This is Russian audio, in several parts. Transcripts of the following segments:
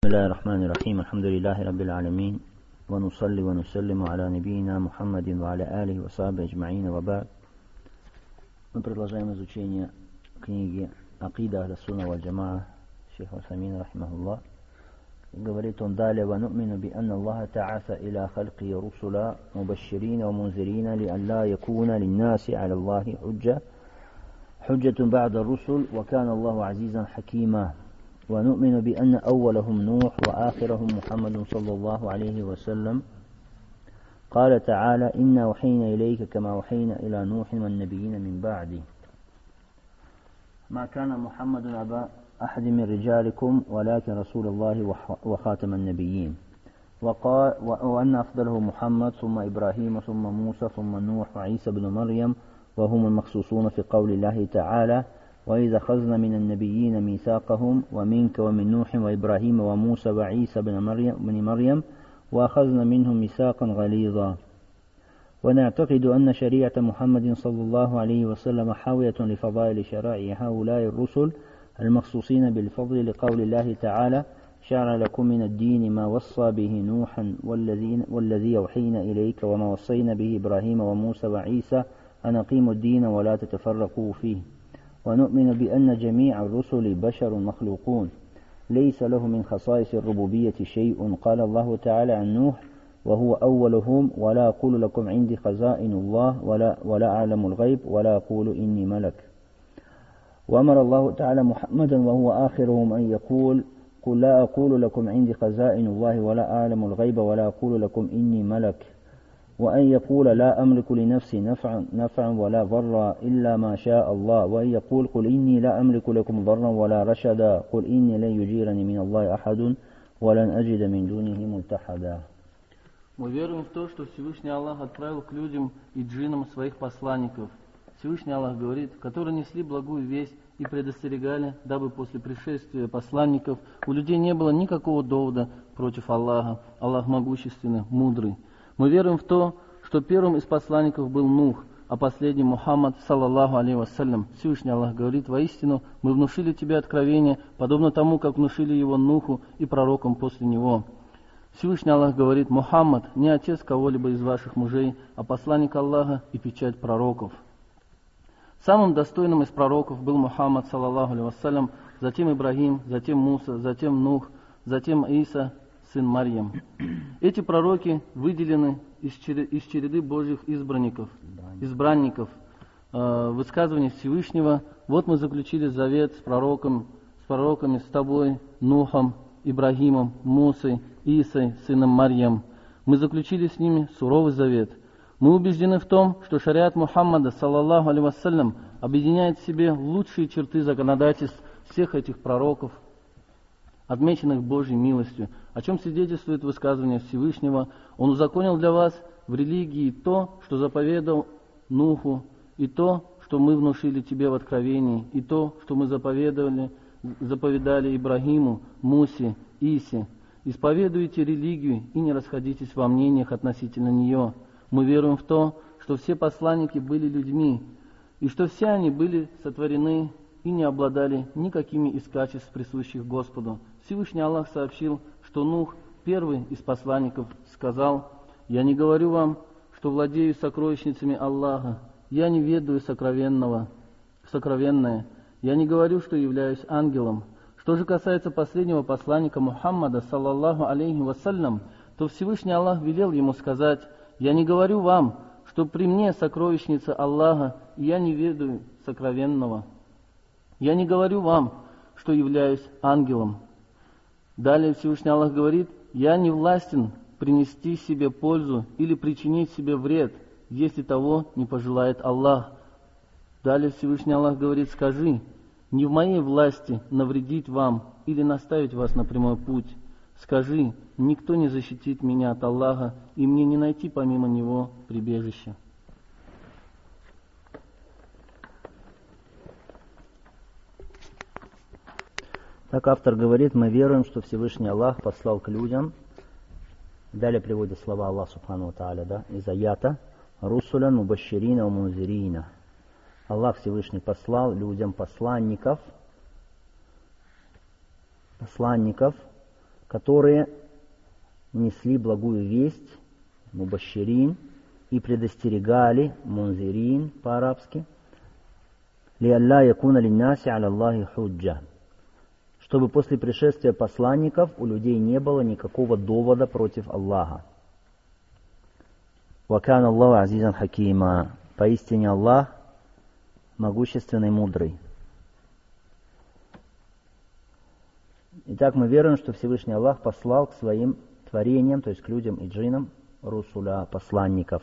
الله الرحمن الرحيم الحمد لله رب العالمين ونصلي ونسلم على نبينا محمد وعلى آله وصحبه أجمعين وبعد. Мы продолжаем изучение книги Акида Ахля Сунна валь Джамаа шейха Усаймина рахимахуллах. Говорит он далее: وَنُؤْمِنُ بِأَنَّ اللَّهَ تَعَثَ إِلَى خَلْقِهِ رُسُلًا مُبَشِّرِينَ وَمُنذِرِينَ لِئَلَّا يَكُونَ لِلنَّاسِ عَلَى اللَّهِ حجة بعد الرسل وكان الله عزيزا حكيما. ونؤمن بأن أولهم نوح وآخرهم محمد صلى الله عليه وسلم. قال تعالى: إنا وحينا إليك كما وحينا إلى نوح والنبيين من بعده. ما كان محمد أبا أحد من رجالكم ولكن رسول الله وخاتم النبيين. وقال: وأن أفضله محمد ثم إبراهيم ثم موسى ثم نوح وعيسى بن مريم وهم المخصوصون في قول الله تعالى: وإذا أخذنا من النبيين ميثاقهم ومنك ومن نوح وإبراهيم وموسى وعيسى بن مريم وأخذنا منهم ميثاقا غليظا. ونعتقد أن شريعة محمد صلى الله عليه وسلم حاوية لفضائل شرائع هؤلاء الرسل المخصوصين بالفضل لقول الله تعالى: شرع لكم من الدين ما وصى به نوحا والذي أوحينا إليك وما وصينا به إبراهيم وموسى وعيسى أن أقيموا الدين ولا تتفرقوا فيه. ونؤمن بأن جميع الرسل بشر مخلوقون ليس له من خصائص الربوبية شيء. قال الله تعالى عن نوح: وهو أولهم ولا أقول لكم عندي خزائن الله ولا أعلم الغيب ولا أقول إني ملك. وأمر الله تعالى محمدا وهو آخرهم أن يقول: قل لا أقول لكم عندي خزائن الله ولا أعلم الغيب ولا أقول لكم إني ملك. وأن يقول: لا أملك لنفسي نفعا ولا ضرا إلا ما شاء الله. وأن يقول: قل إني لا أملك لكم ضرا ولا رشدا. قل إني لن يجيرني من الله أحد ولن أجد من دونه ملتحدا. Мы веруем в то, что Всевышний Аллах отправил к людям и джиннам своих посланников. Всевышний Аллах говорит, которые несли благую весть и предостерегали, дабы после пришествия посланников у людей не было никакого довода против Аллаха. Аллах могущественный, мудрый. Мы веруем в то, что первым из посланников был Нух, а последним Мухаммад, саллаллаху алейхи вассалям. Всевышний Аллах говорит: воистину мы внушили тебе откровение, подобно тому, как внушили его Нуху и пророкам после него. Всевышний Аллах говорит: Мухаммад не отец кого-либо из ваших мужей, а посланник Аллаха и печать пророков. Самым достойным из пророков был Мухаммад, саллаллаху алейхи вассалям, затем Ибрагим, затем Муса, затем Нух, затем Иса, сын Марьям. Эти пророки выделены из череды Божьих избранников. Высказывание Всевышнего: вот мы заключили завет с пророками, с тобой, Нухом, Ибрагимом, Мусой, Исой, сыном Марьям. Мы заключили с ними суровый завет. Мы убеждены в том, что шариат Мухаммада, саллаллаху алейхи вассалям, объединяет в себе лучшие черты законодательств всех этих пророков, отмеченных Божьей милостью, о чем свидетельствует высказывание Всевышнего: Он узаконил для вас в религии то, что заповедал Нуху, и то, что мы внушили тебе в откровении, и то, что мы заповедали Ибрагиму, Мусе, Исе. Исповедуйте религию и не расходитесь во мнениях относительно нее. Мы веруем в то, что все посланники были людьми, и что все они были сотворены и не обладали никакими из качеств, присущих Господу. Всевышний Аллах сообщил, что Нух, первый из посланников, сказал: «Я не говорю вам, что владею сокровищницами Аллаха, я не ведаю сокровенное, я не говорю, что являюсь ангелом». Что же касается последнего посланника Мухаммада, саллаллаху алейхи вассалям, то Всевышний Аллах велел ему сказать: «Я не говорю вам, что при мне сокровищница Аллаха, и я не ведаю сокровенного. Я не говорю вам, что являюсь ангелом». Далее Всевышний Аллах говорит: «Я не властен принести себе пользу или причинить себе вред, если того не пожелает Аллах». Далее Всевышний Аллах говорит: «Скажи, не в моей власти навредить вам или наставить вас на прямой путь. Скажи, никто не защитит меня от Аллаха, и мне не найти помимо Него прибежища». Так автор говорит: мы веруем, что Всевышний Аллах послал к людям. Далее приводит слова Аллаха субхану ва тааля, из аята: «Русулян мубашширина ва мунзирина». Аллах Всевышний послал людям посланников, которые несли благую весть, мубаширин, и предостерегали, мунзирин по-арабски, лиалла якуна линнаси аля Аллахи худжа, чтобы после пришествия посланников у людей не было никакого довода против Аллаха. Вакан Аллаху азизан хакима, поистине Аллах могущественный, мудрый. Итак, мы веруем, что Всевышний Аллах послал к своим творениям, то есть к людям и джиннам, русуля, посланников.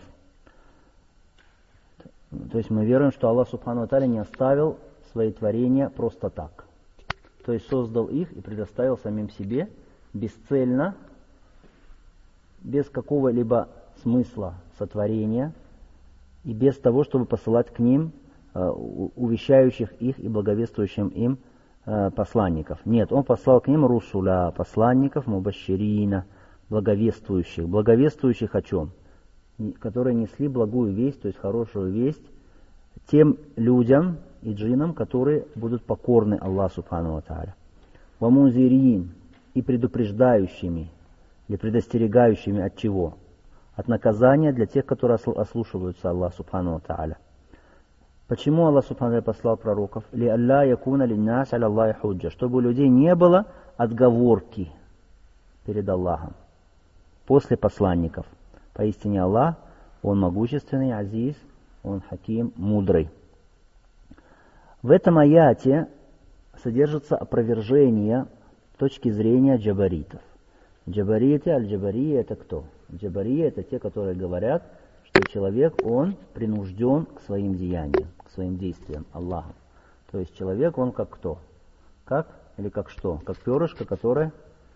То есть мы веруем, что Аллах Субхану ва Тааля не оставил свои творения просто так. То есть создал их и предоставил самим себе бесцельно, без какого-либо смысла сотворения и без того, чтобы посылать к ним увещающих их и благовествующим им посланников. Нет, Он послал к ним русуля, посланников, мубаширина, благовествующих. Благовествующих о чем? Которые несли благую весть, то есть хорошую весть, тем людям и джиннам, которые будут покорны Аллаху Субхану ва Тааля. Вамунзирин, и предупреждающими, или предостерегающими от чего? От наказания для тех, которые ослушиваются Аллаха Субхану ва Тааля. Почему Аллах Субхану ва Тааля послал пророков? Ли алла якуна линнас аля Аллахи худжа, чтобы у людей не было отговорки перед Аллахом после посланников. Поистине Аллах, Он могущественный, азиз, Он хаким, мудрый. В этом аяте содержится опровержение точки зрения джабаритов. Джабариты, аль-джабария — это кто? Джабария — это те, которые говорят, что человек, он принужден к своим деяниям, к своим действиям Аллахом. То есть человек, он как кто? Как или как что? Как перышко, которое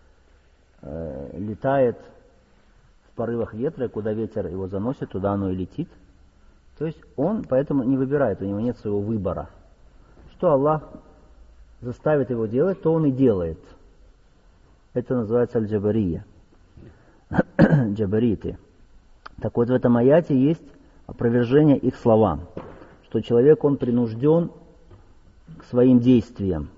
летает в порывах ветра, и куда ветер его заносит, туда оно и летит. То есть он поэтому не выбирает, у него нет своего выбора. Что Аллах заставит его делать, то он и делает. Это называется аль-джабария. Джабариты. Так вот, в этом аяте есть опровержение их словам, что человек, он принужден к своим действиям.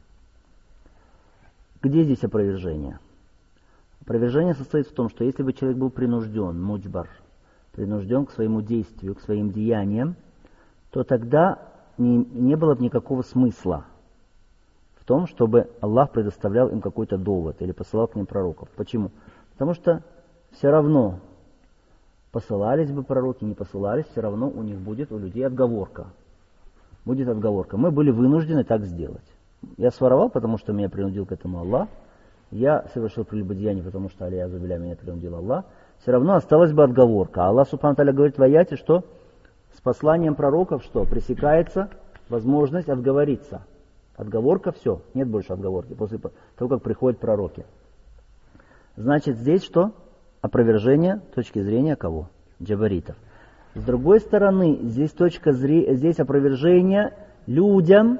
Где здесь опровержение? Опровержение состоит в том, что если бы человек был принужден, муджбар, принужден к своему действию, к своим деяниям, то тогда не было бы никакого смысла в том, чтобы Аллах предоставлял им какой-то довод или посылал к ним пророков. Почему? Потому что все равно, посылались бы пророки, не посылались, все равно у них будет, у людей отговорка. Будет отговорка. Мы были вынуждены так сделать. Я своровал, потому что меня принудил к этому Аллах. Я совершил прелюбодеяние, потому что алейхи зубиля меня принудил Аллах. Все равно осталась бы отговорка. А Аллах Субхану ва Тааля говорит в аяте, что с посланием пророков что? Пресекается возможность отговориться. Отговорка, все, нет больше отговорки после того, как приходят пророки. Значит, здесь что? Опровержение точки зрения кого? Джабаритов. С другой стороны, здесь здесь опровержение людям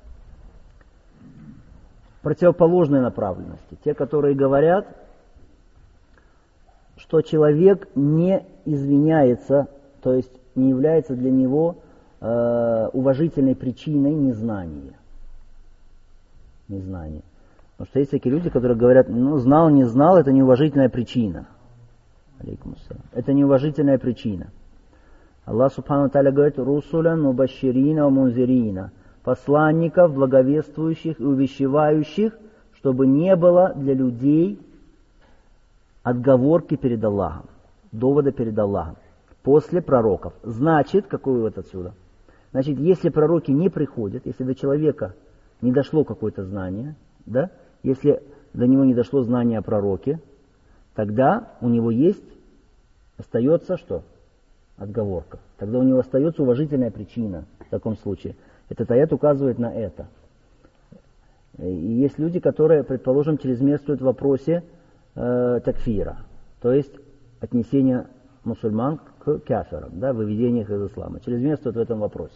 противоположной направленности. Те, которые говорят, что человек не извиняется, то есть не является для него уважительной причиной незнания. Незнание. Потому что есть такие люди, которые говорят, знал, не знал, это неуважительная причина. Это неуважительная причина. Аллах Субхану ва Тааля говорит, русулян мубаширина ва мунзирина, посланников, благовествующих и увещевающих, чтобы не было для людей отговорки перед Аллахом, довода перед Аллахом, после пророков. Значит, какой вывод отсюда? Значит, если пророки не приходят, если до человека не дошло какое-то знание, да, если до него не дошло знание о пророке, тогда у него остается что? Отговорка. Тогда у него остается уважительная причина в таком случае. Этот аят указывает на это. И есть люди, которые, предположим, чрезмерствуют в вопросе такфира, то есть отнесения мусульман к кафирам, да, выведения их из ислама. Чрезмерствуют в этом вопросе.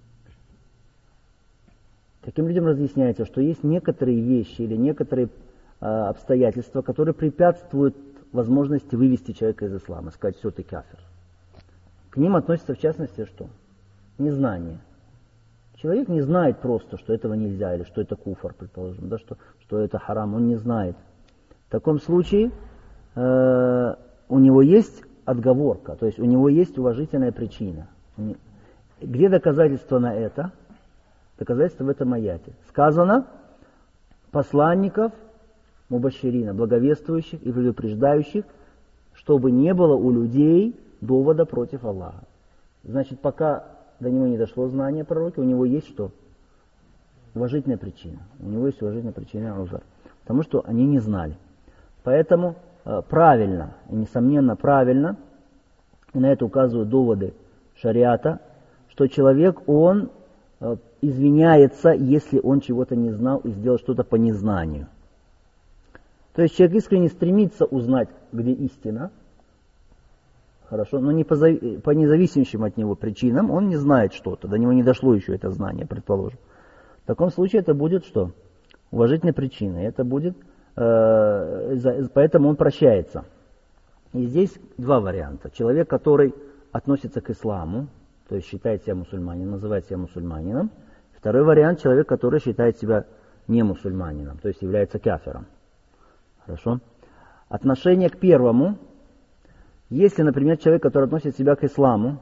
Таким людям разъясняется, что есть некоторые вещи или некоторые обстоятельства, которые препятствуют возможности вывести человека из ислама, сказать, все, ты кафир. К ним относится в частности что? Незнание. Человек не знает просто, что этого нельзя, или что это куфр, предположим, да, что это харам, он не знает. таком случае у него есть отговорка, то есть у него есть уважительная причина. Где доказательство на это? Доказательство в этом аяте. Сказано, посланников, мубаширина, благовествующих и предупреждающих, чтобы не было у людей довода против Аллаха. Значит, пока до него не дошло знание пророка, у него есть что? Уважительная причина. У него есть уважительная причина узар. Потому что они не знали. Поэтому правильно, и несомненно правильно, и на это указывают доводы шариата, что человек, он извиняется, если он чего-то не знал и сделал что-то по незнанию. То есть человек искренне стремится узнать, где истина, хорошо, но не по независимым от него причинам он не знает что-то, до него не дошло еще это знание, предположим. В таком случае это будет что? Уважительная причина, это будет, поэтому он прощается. И здесь два варианта. Человек, который относится к исламу, то есть считает себя мусульманином, называет себя мусульманином. Второй вариант — человек, который считает себя не мусульманином, то есть является кафиром. Хорошо? Отношение к первому. Если, например, человек, который относит себя к исламу,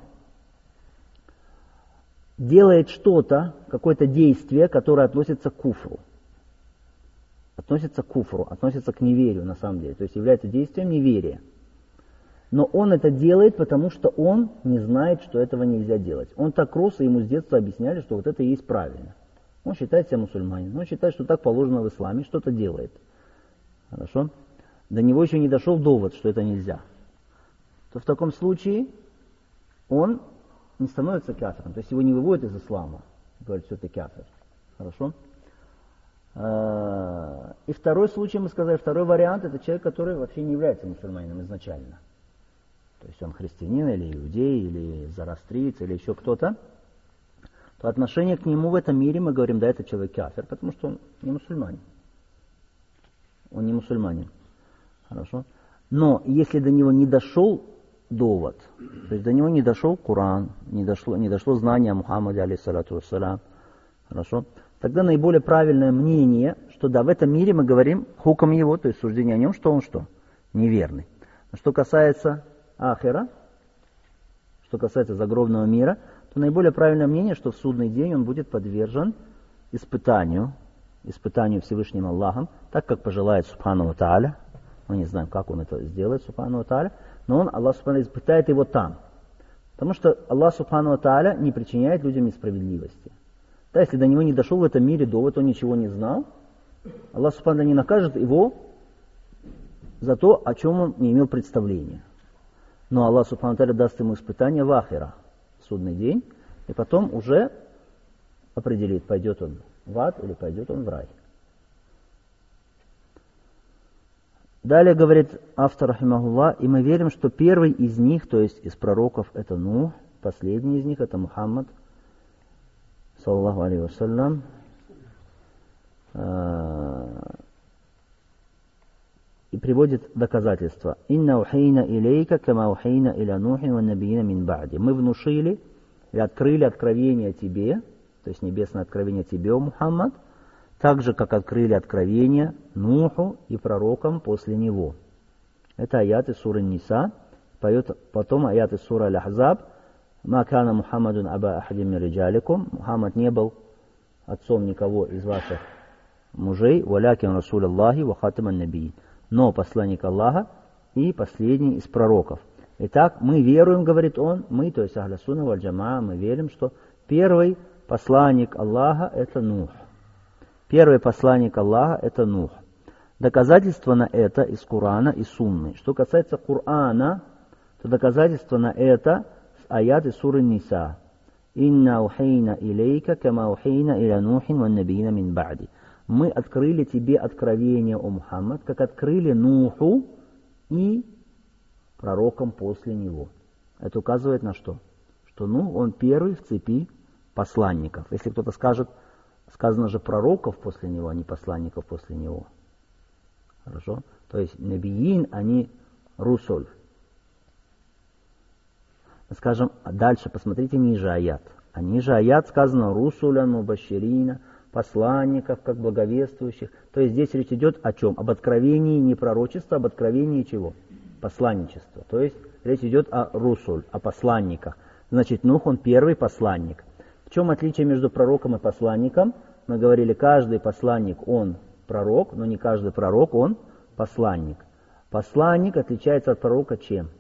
делает что-то, какое-то действие, которое относится к куфру. Относится к неверию на самом деле. То есть является действием неверия. Но он это делает, потому что он не знает, что этого нельзя делать. Он так рос, и ему с детства объясняли, что вот это и есть правильно. Он считает себя мусульманином, он считает, что так положено в исламе, что-то делает. Хорошо? До него еще не дошел довод, что это нельзя. То в таком случае он не становится кафиром, то есть его не выводят из ислама. Говорят, что ты кафир. Хорошо? И второй случай, мы сказали, второй вариант, это человек, который вообще не является мусульманином изначально. То есть он христианин, или иудей, или зороастриец, или еще кто-то, то отношение к нему в этом мире, мы говорим, да, это человек кафир, потому что он не мусульманин. Он не мусульманин. Хорошо? Но если до него не дошел довод, то есть до него не дошел Коран, не дошло знание о Мухаммаде, алейхиссалату вассалям, хорошо, тогда наиболее правильное мнение, что да, в этом мире мы говорим хуком его, то есть суждение о нем, что он что? Неверный. Но что касается ахира, что касается загробного мира, то наиболее правильное мнение, что в судный день он будет подвержен испытанию Всевышним Аллахом, так как пожелает Субхану ва Тааля. Мы не знаем, как он это сделает, Субхану ва Тааля, но Аллах Субхану испытает его там. Потому что Аллах Субхану ва Тааля не причиняет людям несправедливости. Да, если до него не дошел в этом мире довод, он ничего не знал, Аллах Субхану не накажет его за то, о чем он не имел представления. Но Аллах Субхану ва Тааля даст ему испытание в ахира, в судный день, и потом уже определит, пойдет он в ад или пойдет он в рай. Далее говорит автор, рахимахуллах, и мы верим, что первый из них, то есть из пророков, это Нух, последний из них это Мухаммад, саллаллаху алейхи вассалям. И приводит доказательства. «Инна ухейна илейка, кама ухейна иля Нухин ва набиина мин ба'ди». Мы внушили и открыли откровение тебе, то есть небесное откровение тебе, о Мухаммад, так же, как открыли откровение Нуху и пророкам после него. Это аяты суры Ниса. Потом аяты суры Аль-Ахзаб. «Ма кана Мухаммадун аба ахадим мин риджаликум». Мухаммад не был отцом никого из ваших мужей. «Валякин расуль Аллахи ва хатаман набиин». Но посланник Аллаха и последний из пророков. Итак, мы веруем, говорит он, мы, то есть Ахля Сунна валь Джамаа, мы верим, что первый посланник Аллаха это Нух. Первый посланник Аллаха это Нух. Доказательство на это из Корана и Сунны. Что касается Корана, то доказательство на это с аяты суры Ниса. «Инна ухейна илейка, кама ухейна иля Нухин ва набиина мин ба'ди». Мы открыли тебе откровение, о Мухаммад, как открыли Нуху и пророкам после него. Это указывает на что? Что Нух, он первый в цепи посланников. Если кто-то скажет, сказано же пророков после него, а не посланников после него. Хорошо? То есть набиин, они русуль. Скажем, дальше посмотрите ниже аят. А ниже аят сказано русулян мубаширина посланников, как благовествующих. То есть здесь речь идет о чем? Об откровении не пророчества, об откровении чего? Посланничества. То есть речь идет о русуль, о посланниках. Значит, Нух, он первый посланник. В чем отличие между пророком и посланником? Мы говорили, каждый посланник, он пророк, но не каждый пророк, он посланник. Посланник отличается от пророка чем?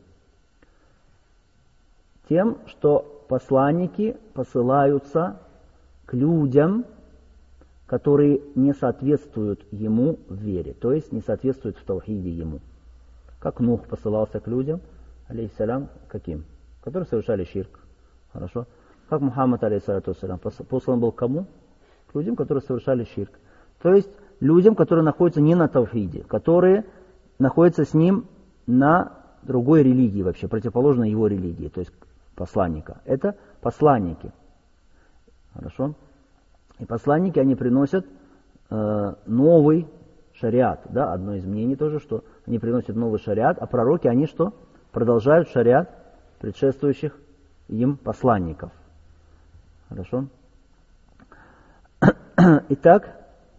Тем, что посланники посылаются к людям, которые не соответствуют ему в вере, то есть не соответствуют в таухиде ему. Как Нух посылался к людям, алейхиссалям, каким? Которые совершали ширк. Хорошо? Как Мухаммад, алейхиссалату вассалям, послан был к кому? К людям, которые совершали ширк. То есть людям, которые находятся не на таухиде, которые находятся с ним на другой религии вообще, противоположной его религии, то есть посланника. Это посланники. Хорошо? И посланники, они приносят новый шариат. Да? Одно из мнений тоже, что они приносят новый шариат, а пророки, они что? Продолжают шариат предшествующих им посланников. Хорошо? Итак,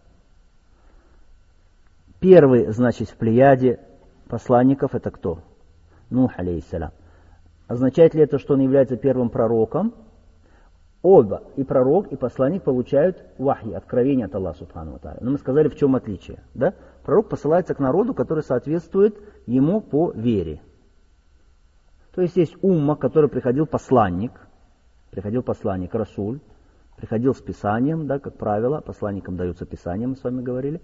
первый, значит, в плеяде посланников это кто? Нух, алейхиссалям. Означает ли это, что он является первым пророком? Оба, и пророк, и посланник, получают вахи, откровение от Аллаха субхану ва тааля. Но мы сказали, в чем отличие. Да? Пророк посылается к народу, который соответствует ему по вере. То есть умма, к которой приходил посланник, расуль, приходил с писанием, да, как правило, посланникам даются писания, мы с вами говорили.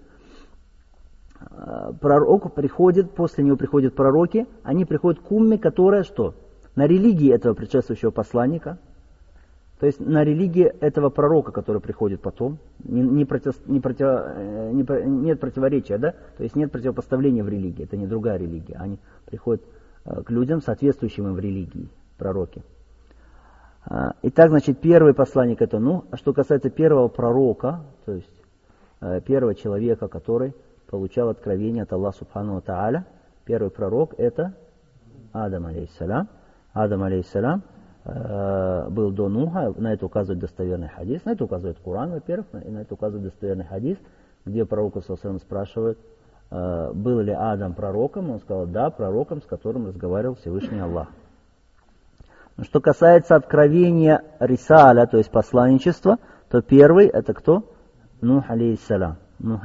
Пророк приходит, после него приходят пророки, они приходят к умме, которая что? На религии этого предшествующего посланника, то есть на религии этого пророка, который приходит потом, нет противоречия, да? То есть нет противопоставления в религии, это не другая религия, они приходят к людям, соответствующим им в религии, пророки. Итак, значит, первый посланник это Нух, а что касается первого пророка, то есть первого человека, который получал откровение от Аллаха субхану ва тааля, первый пророк это Адам, алейхиссалям. Адам, алейхиссалям, был до Нуха, на это указывает достоверный хадис, на это указывает Коран, во-первых, и на это указывает достоверный хадис, где пророк спрашивает, был ли Адам пророком, он сказал, да, пророком, с которым разговаривал Всевышний Аллах. Но что касается откровения рисаля, то есть посланничества, то первый это кто? Нух, алейхиссалям.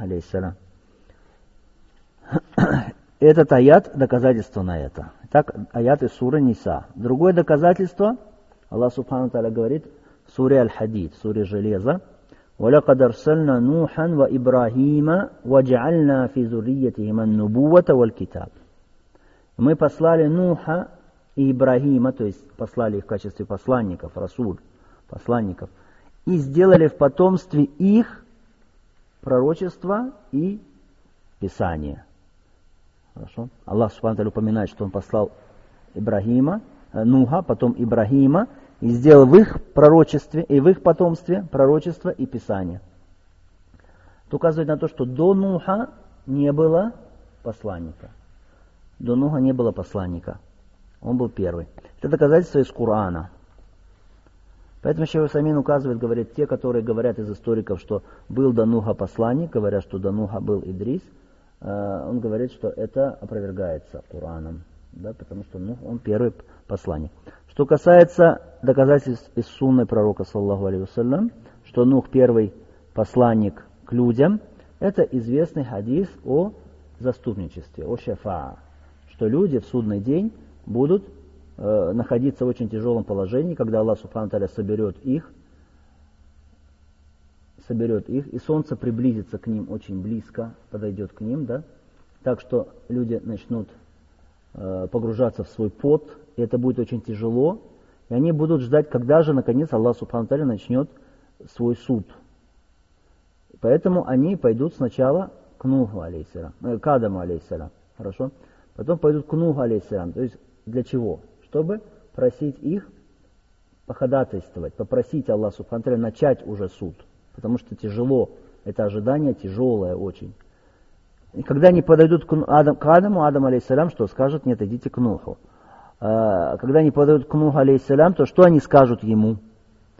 Этот аят доказательство на это. Так, аят из суры Ниса. Другое доказательство, Аллах субхану тааля говорит в суре Аль-Хадид, суре Железа, وَلَقَدْ أَرْسَلْنَا نُوحًا وَإِبْرَاهِيمَ وَجَعَلْنَا فِي ذُرِّيَّتِهِمَا النُّبُوَّةَ وَالْكِتَابَ. Мы послали Нуха и Ибрагима, то есть послали их в качестве посланников, расуль, посланников, и сделали в потомстве их пророчество и писание. Хорошо. Аллах субхану тааля упоминает, что он послал Нуха, потом Ибрагима, и сделал в их пророчестве и в их потомстве пророчество и писание. Это указывает на то, что до Нуха не было посланника. До Нуха не было посланника. Он был первый. Это доказательство из Корана. Поэтому Шейх Усаймин указывает, говорит, те, которые говорят из историков, что был до Нуха посланник, говорят, что до Нуха был Идрис, он говорит, что это опровергается Кораном, да, потому что он первый посланник. Что касается доказательств из сунны пророка, саллаллаху алейхи вассалям, что Нух первый посланник к людям, это известный хадис о заступничестве, о шафаа, что люди в судный день будут находиться в очень тяжелом положении, когда Аллах субхану тааля соберет их, и солнце приблизится к ним очень близко, подойдет к ним, да, так что люди начнут погружаться в свой пот, и это будет очень тяжело, и они будут ждать, когда же, наконец, Аллах субхану тааля начнет свой суд. Поэтому они пойдут сначала к Нуху, к Адаму, алейхиссалям, хорошо? Потом пойдут к Нуху, алейхиссалям, то есть для чего? Чтобы просить их походатайствовать, попросить Аллаха субхану тааля начать уже суд. Потому что тяжело, это ожидание тяжелое очень. И когда они подойдут к Адаму, Адам, алейхиссалям, что скажет? Нет, идите к Нуху. Когда они подойдут к Нуху, алейхиссалям, то что они скажут ему?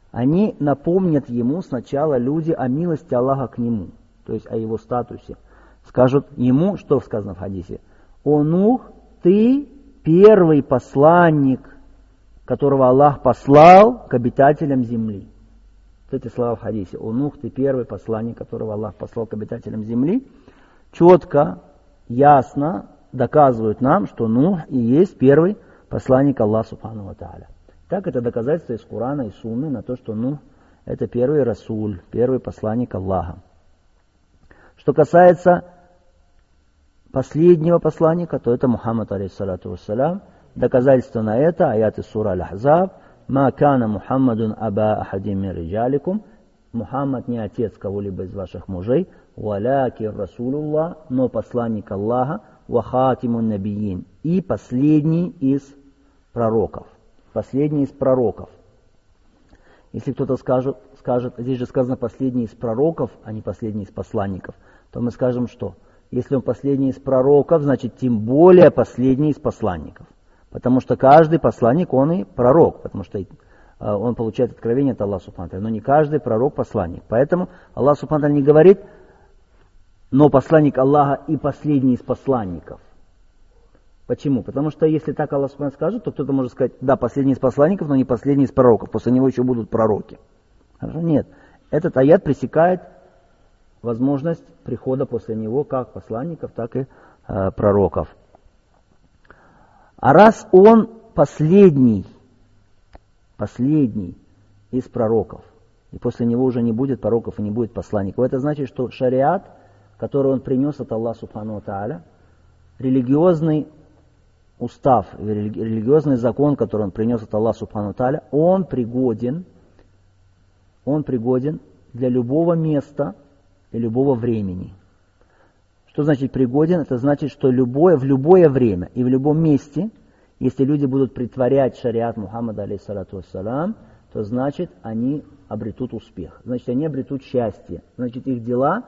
они напомнят ему сначала люди о милости Аллаха к нему, то есть о его статусе. Скажут ему, что сказано в хадисе: «О Нух, ты первый посланник, которого Аллах послал к обитателям земли». Вот эти слова в хадисе: «О Нух, ты первый посланник, которого Аллах послал к обитателям земли», четко, ясно доказывают нам, что Нух и есть первый посланник Аллаха Субхану ва Тааля. Так это доказательство из Корана и Сунны на то, что Нух это первый Расуль, первый посланник Аллаха. Что касается последнего посланника, то это Мухаммад, алейхиссалату вассалям. Доказательство на это аят из сура Аль-Ахзаб: «Ма кана Мухаммадун аба ахадим мин риджаликум». Мухаммад не отец кого-либо из ваших мужей, «Валяки Расулуллах», но посланник Аллаха, «Ва хатимун набиин», и последний из пророков. Последний из пророков. Если кто-то скажет, здесь же сказано последний из пророков, а не последний из посланников, то мы скажем, что если он последний из пророков, значит тем более последний из посланников. Потому что каждый посланник, он и пророк, потому что он получает откровение от Аллаха Субхану ва Тааля. Но не каждый пророк посланник. Поэтому Аллах Субхану ва Тааля не говорит: но посланник Аллаха и последний из посланников. Почему? Потому что если так Аллах Субхану ва Тааля скажет, то кто-то может сказать: да, последний из посланников, но не последний из пророков. После него еще будут пророки. Хорошо? Нет. Этот аят пресекает возможность прихода после него как посланников, так и пророков. А раз он последний из пророков, и после него уже не будет пророков и не будет посланников, это значит, что шариат, который он принес от Аллаха Субхану ва Тааля, религиозный устав, религиозный закон, который он принес от Аллаха Субхану ва Тааля, он пригоден для любого места и любого времени. Что значит пригоден? Это значит, что в любое время и в любом месте, если люди будут притворять шариат Мухаммада, алейхиссалату вассалам, то значит они обретут успех. Значит, они обретут счастье. Значит, их дела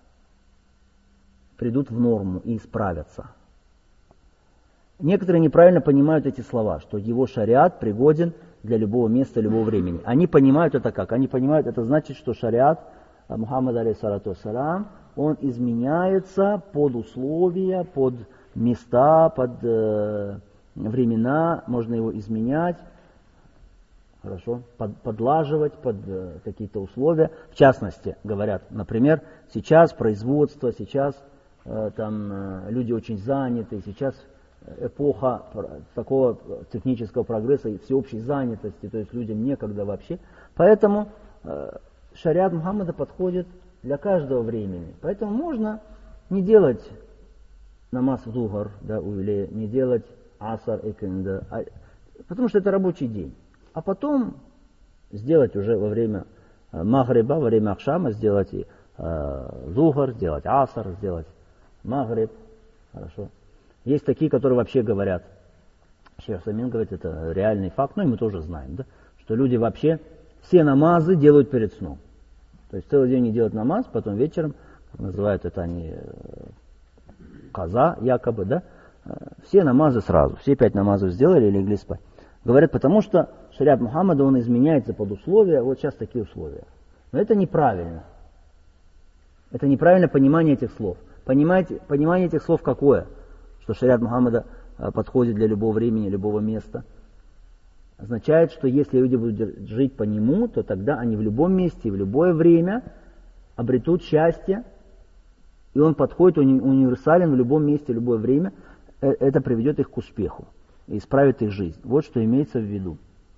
придут в норму и исправятся. Некоторые неправильно понимают эти слова, что его шариат пригоден для любого места, любого времени. Они понимают это как? Они понимают, это значит, что шариат Мухаммада, алейхиссалату вассалам, он изменяется под условия, под места, под времена, можно его изменять, хорошо, подлаживать под какие-то условия. В частности, говорят, например, сейчас производство, сейчас люди очень заняты, сейчас эпоха такого технического прогресса и всеобщей занятости, то есть людям некогда вообще. Поэтому шариат Мухаммада подходит для каждого времени. Поэтому можно не делать намаз зухар, да, или не делать асар и кинда, потому что это рабочий день. А потом сделать уже во время магриба, во время ахшама, сделать и зухар, сделать асар, сделать магриб. Хорошо. Есть такие, которые вообще говорят, Шейх Самин говорит, это реальный факт, ну и мы тоже знаем, да, что люди вообще все намазы делают перед сном. То есть целый день не делают намаз, потом вечером, как называют это они, каза якобы, да, все намазы сразу, все 5 намазов сделали и легли спать. Говорят, потому что шариат Мухаммада, он изменяется под условия, вот сейчас такие условия. Но это неправильно. Это неправильное понимание этих слов. Понимание этих слов какое? Что шариат Мухаммада подходит для любого времени, любого места. Означает, что если люди будут жить по нему, то тогда они в любом месте и в любое время обретут счастье, и он подходит, универсален в любом месте, в любое время. Это приведет их к успеху и исправит их жизнь. Вот что имеется в виду.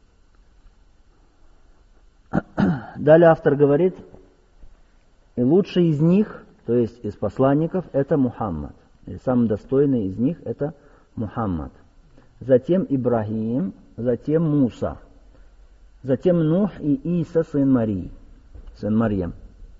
Далее автор говорит, и лучший из них, то есть из посланников, это Мухаммад. И самый достойный из них это Мухаммад. Затем Ибрахим, затем Муса, затем Нух и Иса, сын Марьям.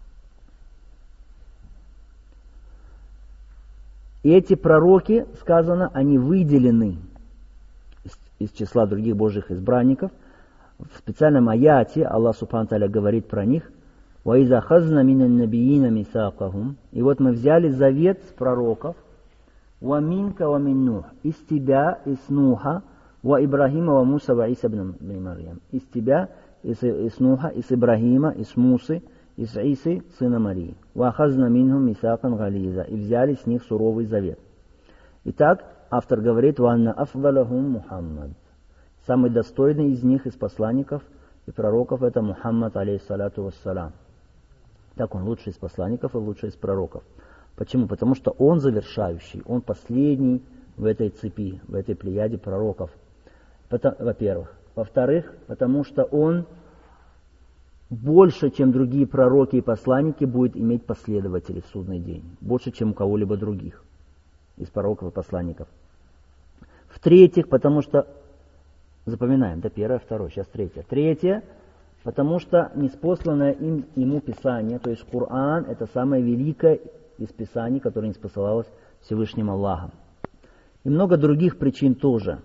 И эти пророки, сказано, они выделены из числа других Божьих избранников. В специальном аяте Аллах Субхану Тааля говорит про них: «Ваиза хазна минан набиина мисакахум». И вот мы взяли завет с пророков. «Ва минка ва мин Нух». Из тебя, из Нуха, «Ва Ибрахима ва Муса ва Иса бн Марьям». Из тебя из Нуха, из Ибрагима, из Мусы, из Исы, сына Марии. «Вахазна минхум мисакан гализа». И взяли с них суровый завет. Итак, автор говорит: «Ванна афдалахум Мухаммад». Самый достойный из них, из посланников и пророков, это Мухаммад, алейхиссалату вассалам. Так, он лучший из посланников и лучший из пророков. Почему? Потому что он завершающий, он последний в этой цепи, в этой плеяде пророков. Во-первых. Во-вторых, потому что он больше, чем другие пророки и посланники, будет иметь последователей в судный день. Больше, чем у кого-либо других из пророков и посланников. В-третьих, потому что, запоминаем, да, первое, второе, сейчас третье. Третье, потому что ниспосланное ему Писание, то есть Коран, это самое великое из Писаний, которое ниспосылалось Всевышним Аллахом. И много других причин тоже.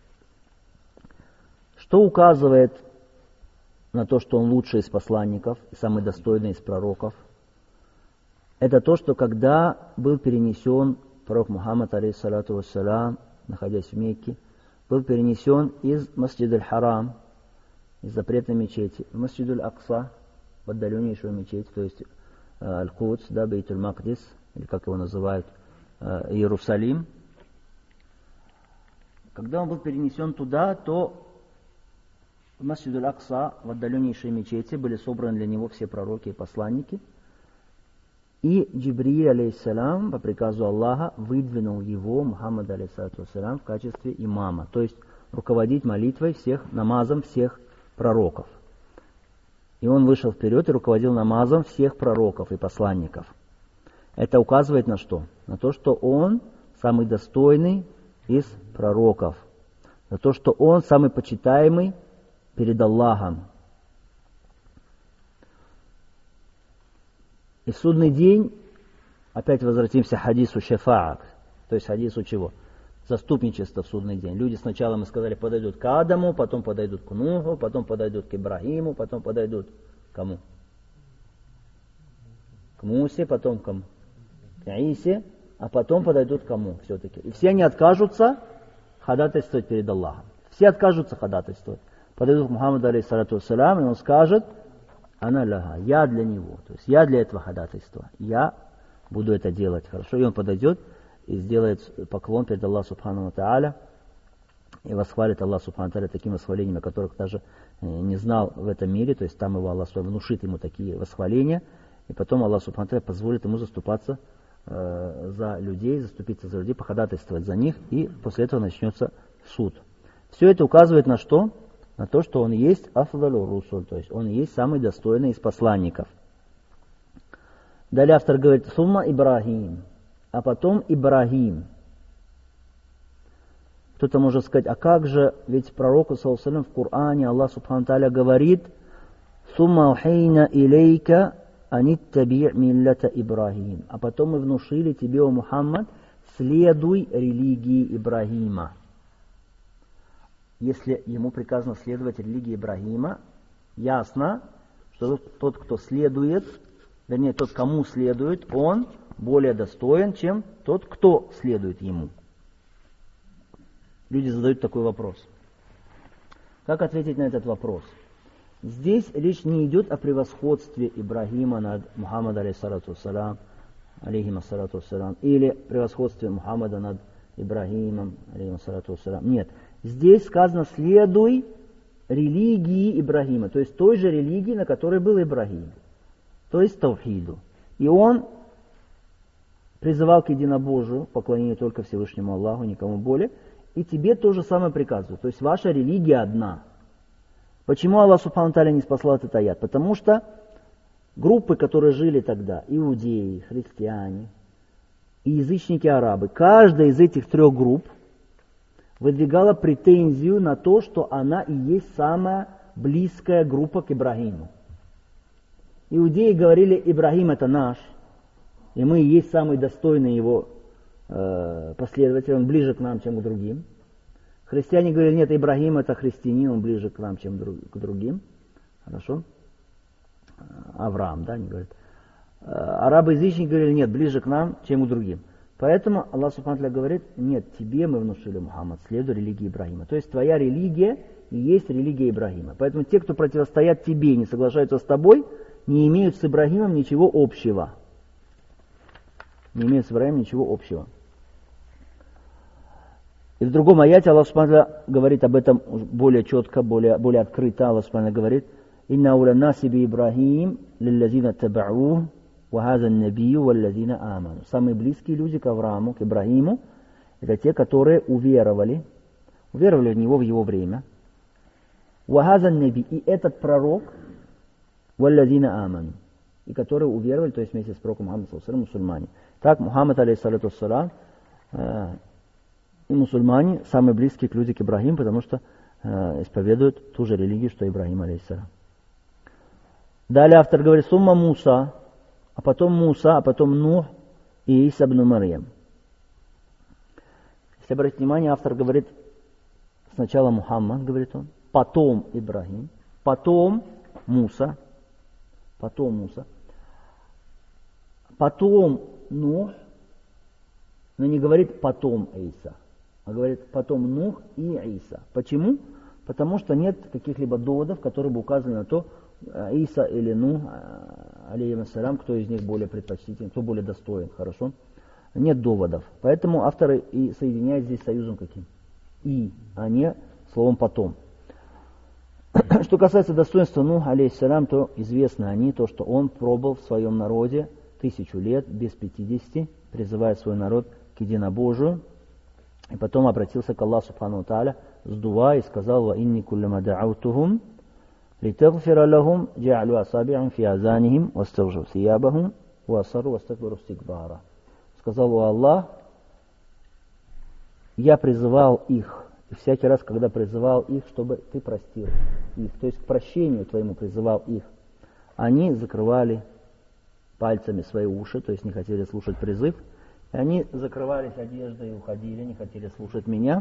Что указывает на то, что он лучший из посланников и самый достойный из пророков? Это то, что когда был перенесен пророк Мухаммад, алейхиссалату вассалам, находясь в Мекке, был перенесен из Масджид аль-Харам, из запретной мечети, в Масджид аль-Акса, в отдаленнейшую мечеть, то есть Аль-Кудс, да, Бейтуль-Макдис, или как его называют, Иерусалим. Когда он был перенесен туда, то в Масджид аль-Акса, в отдаленнейшей мечети, были собраны для него все пророки и посланники. И Джибриль, алейхиссалам, по приказу Аллаха, выдвинул его, Мухаммада, алейхиссалам, в качестве имама, то есть руководить молитвой всех, намазом всех пророков. И он вышел вперед и руководил намазом всех пророков и посланников. Это указывает на что? На то, что он самый достойный из пророков. На то, что он самый почитаемый перед Аллахом. И в судный день, опять возвратимся к хадису шафаат, то есть хадису чего? Заступничество в судный день. Люди сначала, мы сказали, подойдут к Адаму, потом подойдут к Нуху, потом подойдут к Ибрагиму, потом подойдут к кому? К Мусе, потом к Исе, а потом подойдут к кому все-таки? И все они откажутся ходатайствовать перед Аллахом. Все откажутся ходатайствовать. Подойдут к Мухаммаду, алейхиссалату вассалам, и он скажет: «Ана ляха», я для него, то есть я для этого ходатайства, я буду это делать, хорошо. И он подойдет и сделает поклон перед Аллахом субхану ва тааля, и восхвалит Аллах субхану ва тааля такими восхвалениями, которых даже не знал в этом мире, то есть там его Аллах внушит ему такие восхваления, и потом Аллах субхану ва тааля позволит ему заступаться за людей, заступиться за людей, походатайствовать за них, и после этого начнется суд. Все это указывает на что? На то, что он есть афдалу русуль, то есть он есть самый достойный из посланников. Далее автор говорит: «Сумма Ибрагим», а потом Ибрагим. Кто-то может сказать: а как же, ведь пророку саллаллаху алейхи ва саллям в Коране Аллах субхану тааля говорит: «Сумма ухейна илейка аниттаби' миллята Ибрагим», а потом мы внушили тебе, о Мухаммад, следуй религии Ибрагима. Если ему приказано следовать религии Ибрагима, ясно, что тот, кто следует, вернее, тот, кому следует, он более достоин, чем тот, кто следует ему. Люди задают такой вопрос. Как ответить на этот вопрос? Здесь речь не идет о превосходстве Ибрагима над Мухаммадом, алейхиссалату вассалам, или превосходстве Мухаммада над Ибрагимом, алейхиссалату вассалам. Нет. Здесь сказано: следуй религии Ибрагима, то есть той же религии, на которой был Ибрагим, то есть таухиду. И он призывал к единобожию, поклонению только Всевышнему Аллаху, никому более, и тебе то же самое приказываю, то есть ваша религия одна. Почему Аллах субхану тааля не спасал этот аят? Потому что группы, которые жили тогда, иудеи, христиане и язычники-арабы, каждая из этих трех групп выдвигала претензию на то, что она и есть самая близкая группа к Ибрагиму. Иудеи говорили: Ибрагим это наш, и мы и есть самый достойный его последователь, он ближе к нам, чем к другим. Христиане говорили: нет, Ибрагим это христианин, он ближе к нам, чем к другим. Хорошо? Авраам, да, они говорят. Арабы-язычники говорили: нет, ближе к нам, чем к другим. Поэтому Аллах субхану тааля говорит: нет, тебе мы внушили, Мухаммад, следуй религии Ибрагима. То есть твоя религия и есть религия Ибрагима. Поэтому те, кто противостоят тебе и не соглашаются с тобой, не имеют с Ибрагимом ничего общего. Не имеют с Ибрагимом ничего общего. И в другом аяте Аллах Субхану говорит об этом более четко, более открыто. Аллах Субхану говорит: «Инна ауля наси би Ибрагим лиллазина таба'ух ва хаза набию валлазина аману». Самые близкие люди к Аврааму, к Ибрагиму, это те, которые уверовали в него в его время. Ва хаза наби, и этот пророк, валлазина аману, и которые уверовали, то есть вместе с пророком Мухаммадом мусульмане. Так Мухаммад, алейхиссалату вассалам, и мусульмане самые близкие люди к Ибрагиму, потому что исповедуют ту же религию, что Ибрагим, алейхиссалам. Далее автор говорит: сумма Муса, а потом Нух и Иса ибн Марьям. Если обратить внимание, автор говорит сначала Мухаммад, говорит он, потом Ибрагим, потом Муса, потом Нух, но не говорит потом Иса, а говорит потом Нух и Иса. Почему? Потому что нет каких-либо доводов, которые бы указывали на то, Иса или Нух, алейхиссалям, кто из них более предпочтителен, кто более достоин, хорошо? Нет доводов. Поэтому авторы и соединяют здесь союзом каким? И, а не словом потом. Что касается достоинства Нуха, алейхиссалям, то известно то, что он пробыл в своем народе 1000 лет, без 50, призывая свой народ к единобожию, и потом обратился к Аллаху Субхану ва Тааля с дуа и сказал: «Ва инни куллама да'аутухум литагфира лахум джа'алу асаби'ахум фи азанихим вастагшу сиябахум ва асарру вастакбару истикбара». Сказал: «О Аллах, я призывал их, и всякий раз, когда призывал их, чтобы ты простил их, то есть к прощению твоему призывал их, они закрывали пальцами свои уши, то есть не хотели слушать призыв, и они закрывались одеждой и уходили, не хотели слушать меня,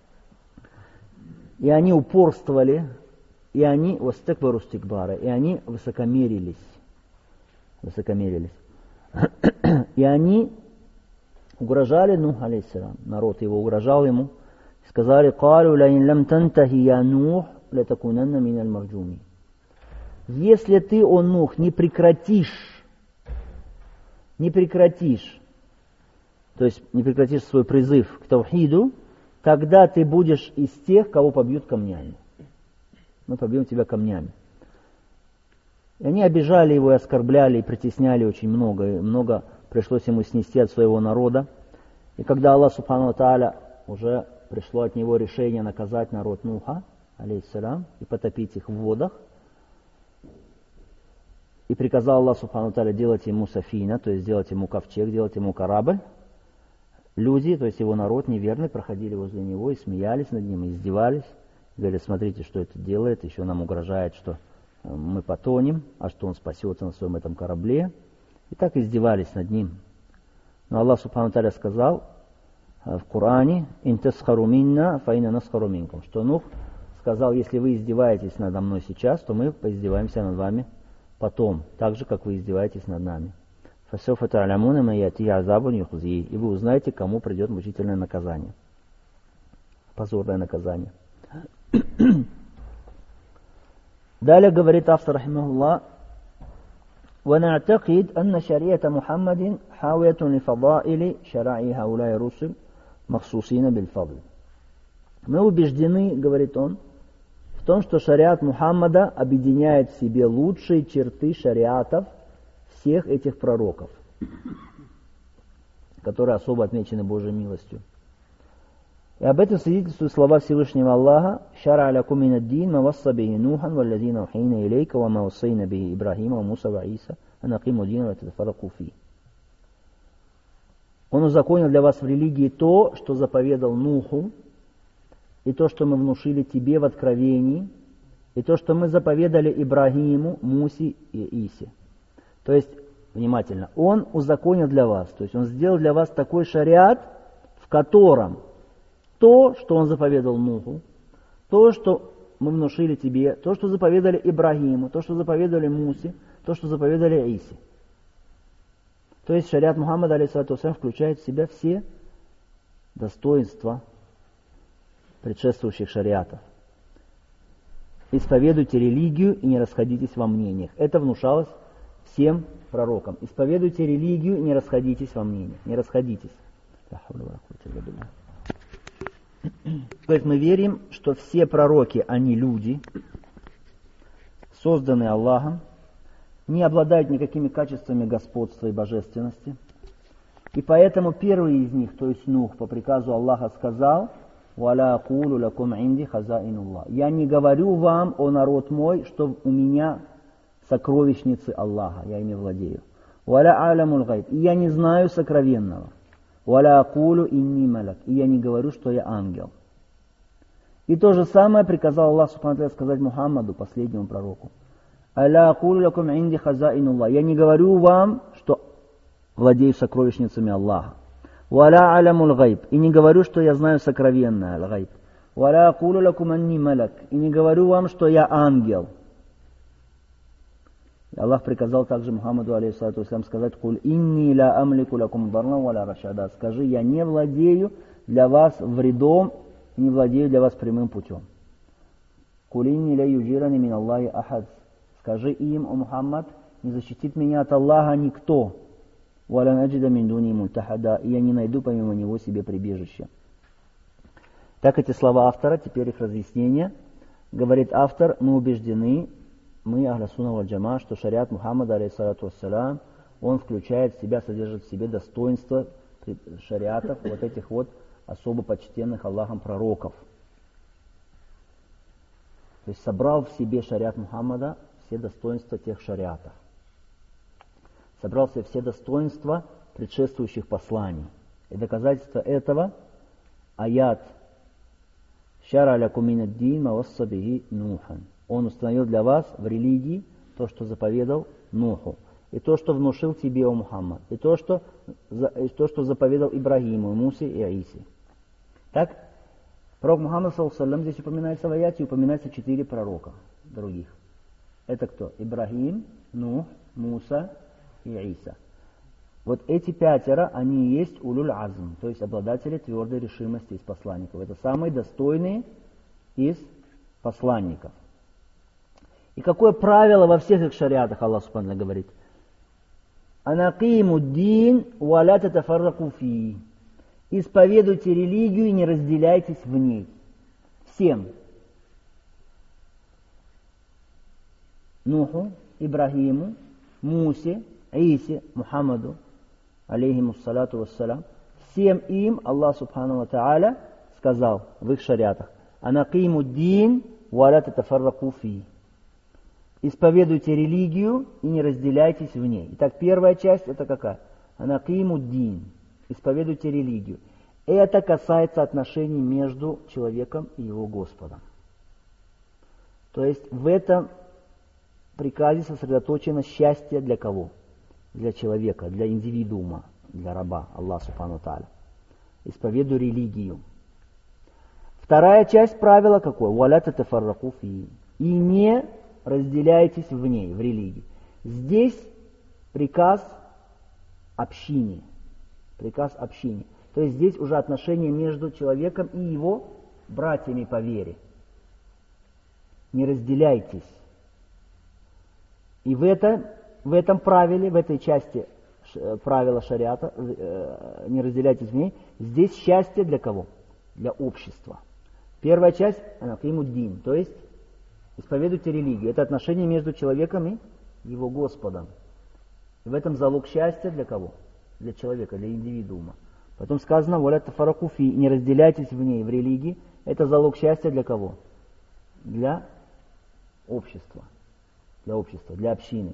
и они упорствовали, и они вастакбару истикбара, и они высокомерились, и они угрожали Нух, алейхиссалям, народ его угрожал ему, сказали: «Калу лаин лам тантахи я Нух, латакунанна миналь марджуми». Если ты, о Нух, не прекратишь, то есть не прекратишь свой призыв к таухиду, тогда ты будешь из тех, кого побьют камнями. Мы побьем тебя камнями. И они обижали его, и оскорбляли, и притесняли очень много пришлось ему снести от своего народа. И когда Аллах Субхану ва Тааля уже пришло от него решение наказать народ Нуха, алейхиссалям, и потопить их в водах, и приказал Аллах Субхану ва Тааля делать ему сафина, то есть делать ему ковчег, делать ему корабль, люди, то есть его народ неверный, проходили возле него и смеялись над ним, и издевались. Говорили: смотрите, что это делает, еще нам угрожает, что мы потонем, а что он спасется на своем этом корабле. И так издевались над ним. Но Аллах Субхану Тааля сказал в Коране: «Ин тасхару минна, фа инна насхару минкум», что Нух сказал: если вы издеваетесь надо мной сейчас, то мы поиздеваемся над вами потом, так же, как вы издеваетесь над нами. «Фасауфа та'ламуна ма яти азабун юхзи», и вы узнаете, кому придет мучительное наказание, позорное наказание. Далее говорит автор, рахимахуллах: ونعتقد أن شريعة محمد حاوية لفضائل شرائع هؤلاء الرسل مخصوصين بالفضل. Мы убеждены, говорит он, в том, что шариат Мухаммада объединяет в себе лучшие черты шариатов всех этих пророков, которые особо отмечены Божьей милостью. И об этом свидетельствуют слова Всевышнего Аллаха: «Шара лякум мин ад-дин ма васса бихи Нухан валлазина ухейна илейка ва ма вассайна бихи Ибрахима ва Муса ва Иса ан акиму дина ва татафарраку фи». Он узаконил для вас в религии то, что заповедал Нуху, и то, что мы внушили тебе в откровении, и то, что мы заповедали Ибрагиму, Мусе и Исе. То есть, внимательно, он узаконил для вас, то есть он сделал для вас такой шариат, в котором то, что он заповедал Нуху, то, что мы внушили тебе, то, что заповедали Ибрагиму, то, что заповедали Мусе, то, что заповедали Исе. То есть шариат Мухаммада, алейхиссалату вассалям, включает в себя все достоинства предшествующих шариатов. исповедуйте религию и не расходитесь во мнениях. Это внушалось всем пророкам. Исповедуйте религию и не расходитесь во мнениях. Не расходитесь. То есть мы верим, что все пророки, они люди, созданные Аллахом, не обладают никакими качествами господства и божественности. И поэтому первый из них, то есть Нух, по приказу Аллаха сказал: «Валя акулу лакум инди хазаинуллах». «Я не говорю вам, о народ мой, что у меня сокровищницы Аллаха, я ими владею. Валя алямул гайб». «И я не знаю сокровенного». «Валя акулу инни маляк». «И я не говорю, что я ангел». И то же самое приказал Аллах субхану сказать Мухаммаду, последнему пророку: «Аля акулу лакум инди хазаинуллах». «Я не говорю вам, что владею сокровищницами Аллаха». «Валя алямул гайб». «И не говорю, что я знаю сокровенное, аль-гайб». «Валя акулу лакум анни маляк». «И не говорю вам, что я ангел». И Аллах приказал также Мухаммаду алейхиссалату вассалям сказать: «Куль инни ла амлику лакум дарна валя рашада». Скажи: я не владею для вас вредом, не владею для вас прямым путем. «Куль инни ла юджирани мин Аллахи ахад». Скажи им, о Мухаммад: не защитит меня от Аллаха никто. «Валя наджида мин дуни мультахада». И я не найду помимо него себе прибежище. Так эти слова автора, теперь их разъяснение. Говорит автор: мы убеждены, мы, ахля сунна валь джама, что шариат Мухаммада, алейхиссалату вассалям, он включает в себя, содержит в себе достоинства шариатов вот этих вот особо почтенных Аллахом пророков. То есть собрал в себе шариат Мухаммада все достоинства тех шариатов. Собрал в себе все достоинства предшествующих посланий. И доказательство этого аят «Шара лякум минад-дин ма васса бихи Нухан». Он установил для вас в религии то, что заповедал Нуху, и то, что внушил тебе, о Мухаммад, и то, что заповедал Ибрагиму, Мусе и Аисе. Так, пророк Мухаммад, саллаллаху здесь упоминается в аяте, упоминается 4 пророка других. Это кто? Ибрагим, Нух, Муса и Иса. Вот эти 5, они и есть улюль азм, то есть обладатели твердой решимости из посланников. Это самые достойные из посланников. И какое правило во всех их шариатах Аллах субхану говорит? «Анакиму дин валя татафарраку фи». Исповедуйте религию и не разделяйтесь в ней. Всем. Нуху, Ибрагиму, Мусе, Исе, Мухаммаду, алейхимуссалату вассалям. Всем им Аллах субхану ва тааля сказал в их шариатах: «Анакиму дин валя татафарраку фи». Исповедуйте религию и не разделяйтесь в ней. Итак, первая часть это какая? Анакиму дин. Исповедуйте религию. Это касается отношений между человеком и его Господом. То есть в этом приказе сосредоточено счастье для кого? Для человека, для индивидуума, для раба, Аллах субхану тааля. Исповедуй религию. Вторая часть правила какое? «Валя татафарраку фи». И не разделяйтесь в ней, в религии. Здесь приказ общине. Приказ общине. То есть здесь уже отношения между человеком и его братьями по вере. Не разделяйтесь. И в этом правиле, в этой части правила шариата, не разделяйтесь в ней, здесь счастье для кого? Для общества. Первая часть, анакимуддин, то есть исповедуйте религию. Это отношение между человеком и его Господом. И в этом залог счастья для кого? Для человека, для индивидуума. Потом сказано, «Валя тафарраку фи», не разделяйтесь в ней, в религии. Это залог счастья для кого? Для общества. Для общества, для общины.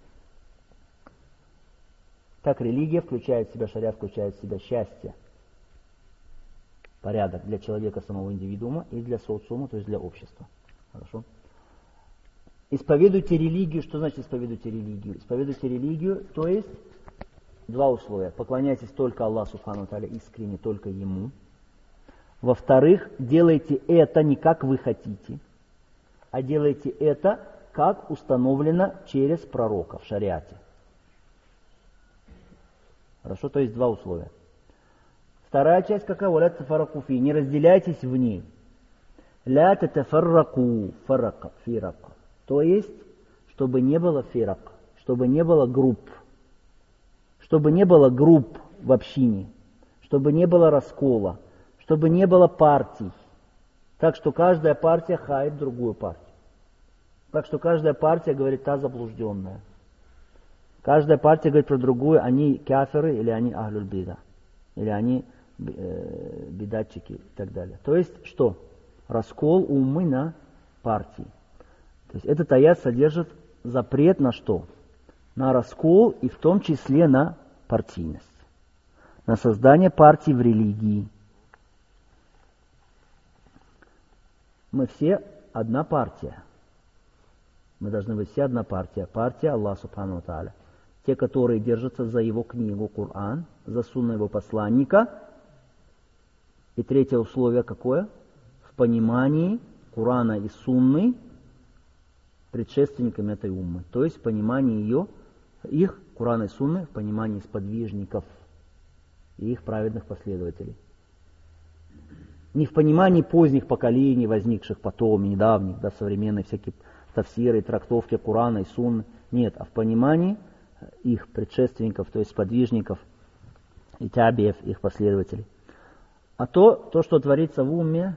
Так религия включает в себя, шариат включает в себя счастье, порядок для человека, самого индивидуума, и для социума, то есть для общества. Хорошо? Исповедуйте религию. Что значит исповедуйте религию? Исповедуйте религию, то есть два условия. Поклоняйтесь только Аллаху субхану тааля искренне, только Ему. Во-вторых, делайте это не как вы хотите, а делайте это, как установлено через пророка в шариате. Хорошо, то есть два условия. Вторая часть какая? «Валя тафарраку фи», не разделяйтесь в ней. ля татафарраку фаррака, фирака. То есть, чтобы не было фирак, чтобы не было групп. Чтобы не было групп в общине, чтобы не было раскола, чтобы не было партий. Так что каждая партия хаит другую партию. Так что каждая партия говорит, та заблужденная. Каждая партия говорит про другую, они кафиры или они ахлюль бида, или они бидатчики и так далее. То есть что? Раскол умы на партии. То есть этот аят содержит запрет на что? На раскол и в том числе на партийность. На создание партий в религии. Мы все одна партия. Мы должны быть все одна партия. Партия Аллаха Субхану ва Тааля. Те, которые держатся за его книгу Коран, за сунну его посланника. И третье условие какое? В понимании Корана и сунны предшественниками этой уммы. То есть в понимании их Корана и сунны, в понимании сподвижников и их праведных последователей. Не в понимании поздних поколений, возникших потом, недавних, да, современные всякие тафсиры, трактовки Корана и сунны. Нет, а в понимании их предшественников, то есть сподвижников и табиев, их последователей. А то, что творится в умме,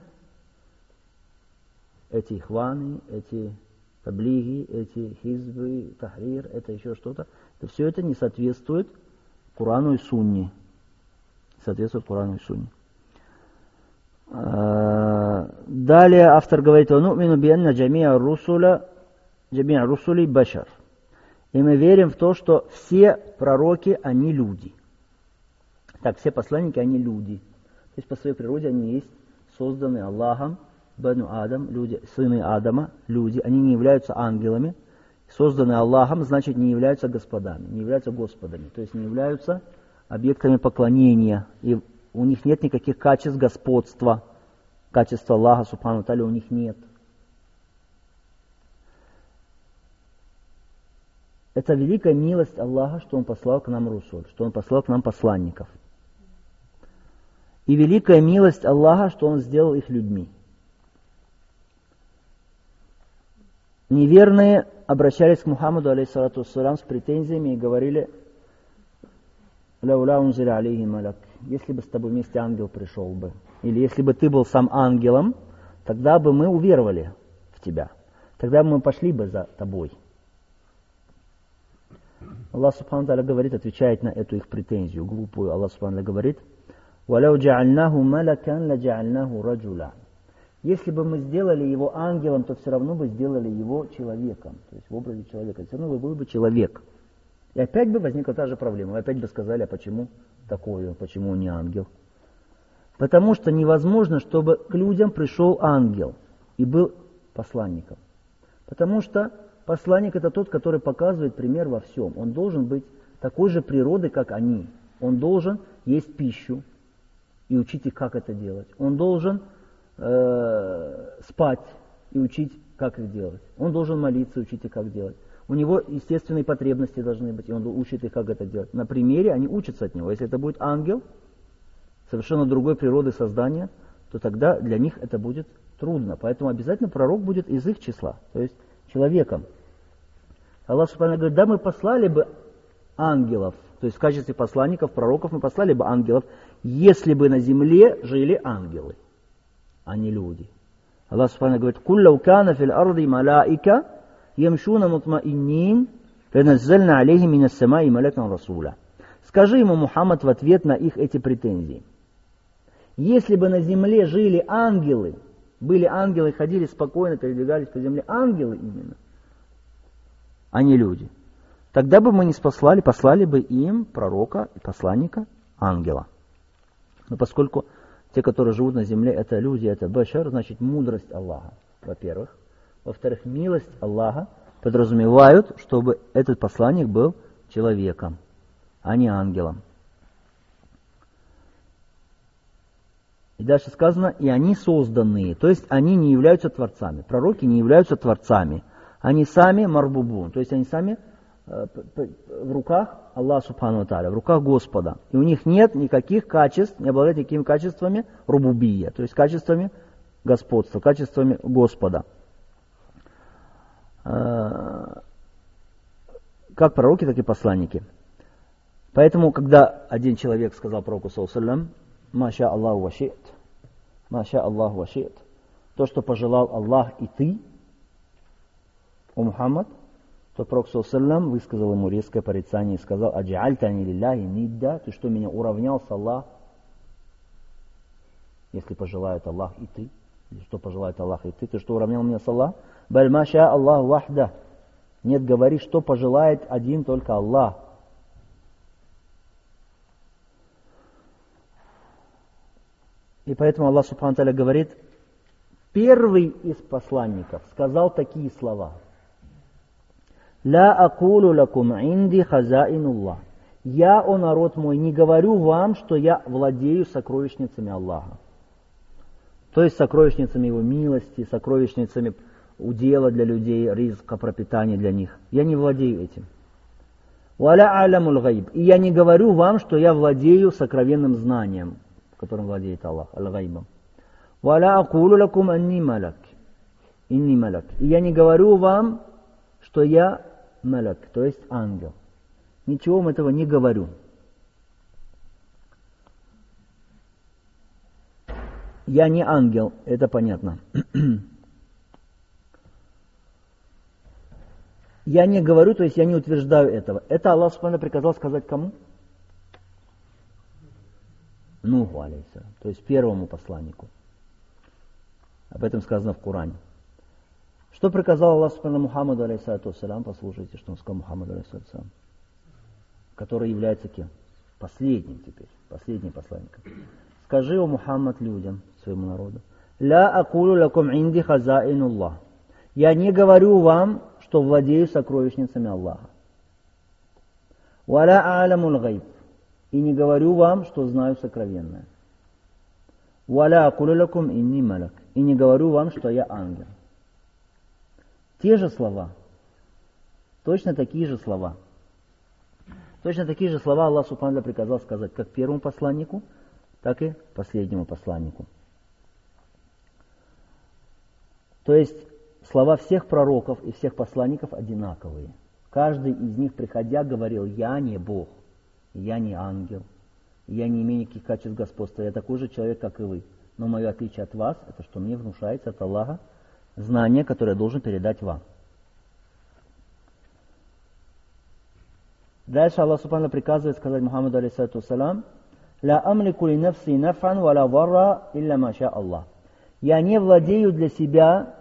эти ихваны, эти таблиги, эти хизбы, тахрир, это еще что-то, все это не соответствует Корану и Сунне. Соответствует Корану и Сунне. Далее автор говорит: «Вану'мину бианна джами'а русули башар». И мы верим в то, что все пророки, они люди. Так, все посланники, они люди. То есть по своей природе они есть созданы Аллахом, Бану Адам, люди, сыны Адама, люди. Они не являются ангелами. Созданы Аллахом, значит, не являются господами, не являются господами. То есть не являются объектами поклонения. И у них нет никаких качеств господства. Качества Аллаха, Субхану ва Тааля, у них нет. Это великая милость Аллаха, что Он послал к нам русуль, что Он послал к нам посланников. И великая милость Аллаха, что Он сделал их людьми. Неверные обращались к Мухаммаду, алейхиссалату вассалям, с претензиями и говорили: «Лауля унзиля алейхи малак». Если бы с тобой вместе ангел пришел бы, или если бы ты был сам ангелом, тогда бы мы уверовали в тебя. Тогда бы мы пошли бы за тобой. Аллах Субхану Тааля говорит, отвечает на эту их претензию глупую. Аллах Субхану Тааля говорит: «Валяу джа'альнаху малакан ла джа'альнаху раджула». Если бы мы сделали его ангелом, то все равно бы сделали его человеком. То есть в образе человека. Все равно был бы человек. И опять бы возникла та же проблема. Вы опять бы сказали: а почему такое, почему он не ангел? Потому что невозможно, чтобы к людям пришел ангел и был посланником. Потому что посланник — это тот, который показывает пример во всем. Он должен быть такой же природы, как они. Он должен есть пищу и учить их, как это делать. Он должен спать и учить, как их делать. Он должен молиться и учить их, как делать. У него естественные потребности должны быть, и он учит их, как это делать. На примере они учатся от него. Если это будет ангел, совершенно другой природы создания, то тогда для них это будет трудно. Поэтому обязательно пророк будет из их числа, то есть человеком. Аллах Субхану говорит: да, мы послали бы ангелов, то есть в качестве посланников, пророков мы послали бы ангелов, если бы на земле жили ангелы, а не люди. Аллах Субхану говорит: «Куллау кана фил арди малаика ямшуна мутмаиннин фаназзальна алейхим минас самаи малакан расуля». Скажи ему, Мухаммад, в ответ на их эти претензии: если бы на земле жили ангелы, были ангелы, ходили спокойно, передвигались по земле, ангелы именно, а не люди, тогда бы мы не послали бы им пророка и посланника ангела. Но поскольку те, которые живут на земле, это люди, это башар, значит мудрость Аллаха, во-первых. Во-вторых, милость Аллаха подразумевают, чтобы этот посланник был человеком, а не ангелом. И дальше сказано: и они созданные, то есть они не являются творцами. Пророки не являются творцами. Они сами марбубун, то есть они сами в руках Аллаха Субхану ва Тааля, в руках Господа. И у них нет никаких качеств, не обладают никакими качествами рубубия, то есть качествами господства, качествами Господа. Как пророки, так и посланники. Поэтому, когда один человек сказал пророку саллаллаху «Маша Аллаху ва ши'т», «Маша Аллаху ва ши'т», то, что пожелал Аллах и ты, о Мухаммад, то пророк саллаллаху высказал ему резкое порицание и сказал: «Аджа'альтани лилляхи нидда», ты что, меня уравнял с Аллах, если пожелает Аллах и ты, или что пожелает Аллах и ты что, уравнял меня с Аллах? «Баль маша Аллаху вахда», нет, говори, что пожелает один только Аллах. И поэтому Аллах Субхану Тааля говорит, первый из посланников сказал такие слова: «Ла акулу лакум инди хазаинуллах». Я, о народ мой, не говорю вам, что я владею сокровищницами Аллаха. То есть сокровищницами Его милости, сокровищницами удела для людей, ризка, пропитания для них. Я не владею этим. «Валя алямул гайб». И я не говорю вам, что я владею сокровенным знанием, которым владеет Аллах, аль-гайбом. «Валя акулу лакум анни малак». Инни малак. И я не говорю вам, что я малак, то есть ангел. Ничего вам этого не говорю. Я не ангел, это понятно. Я не говорю, то есть я не утверждаю этого. Это Аллах Субхану приказал сказать кому? Нуху, алейхиссалям, то есть первому посланнику. Об этом сказано в Коране. Что приказал Аллах Субхану Мухаммаду, алейхиссалям, послушайте, что он сказал Мухаммаду, алейхиссалям, который является кем? Последним теперь, последним посланником. Скажи, о Мухаммад, людям, своему народу: «Ля акулу лакум инди хазаинуллах». Я не говорю вам, что владею сокровищницами Аллаха. «Валя алямул гайб». И не говорю вам, что знаю сокровенное. «Валя акулу лакум инни малак». И не говорю вам, что я ангел. Те же слова, точно такие же слова. Точно такие же слова Аллах Субхану приказал сказать как первому посланнику, так и последнему посланнику. То есть слова всех пророков и всех посланников одинаковые. Каждый из них, приходя, говорил: «Я не Бог, я не ангел, я не имею никаких качеств господства, я такой же человек, как и вы. Но мое отличие от вас, это что мне внушается от Аллаха знание, которое я должен передать вам». Дальше Аллах Субхану приказывает сказать Мухаммаду, алейхиссалям: «Ля амлику ли нафси нафан ва ла варра илля маша Аллах». Я не владею для себя,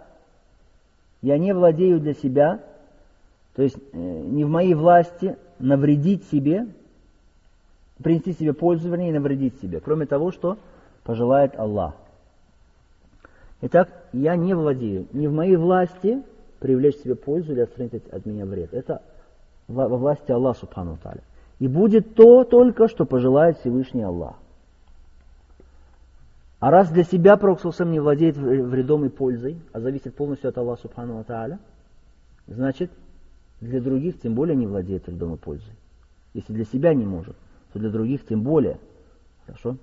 то есть не в моей власти навредить себе, принести себе пользу, вернее, навредить себе, кроме того, что пожелает Аллах. Итак, я не владею, не в моей власти привлечь себе пользу или отстранить от меня вред. Это во власти Аллаха Субхану Тааля. И будет то только, что пожелает Всевышний Аллах. А раз для себя пророк саллаллаху не владеет вредом и пользой, а зависит полностью от Аллаха Субхану Тааля, значит, для других тем более не владеет вредом и пользой. Если для себя не может, то для других тем более. Хорошо?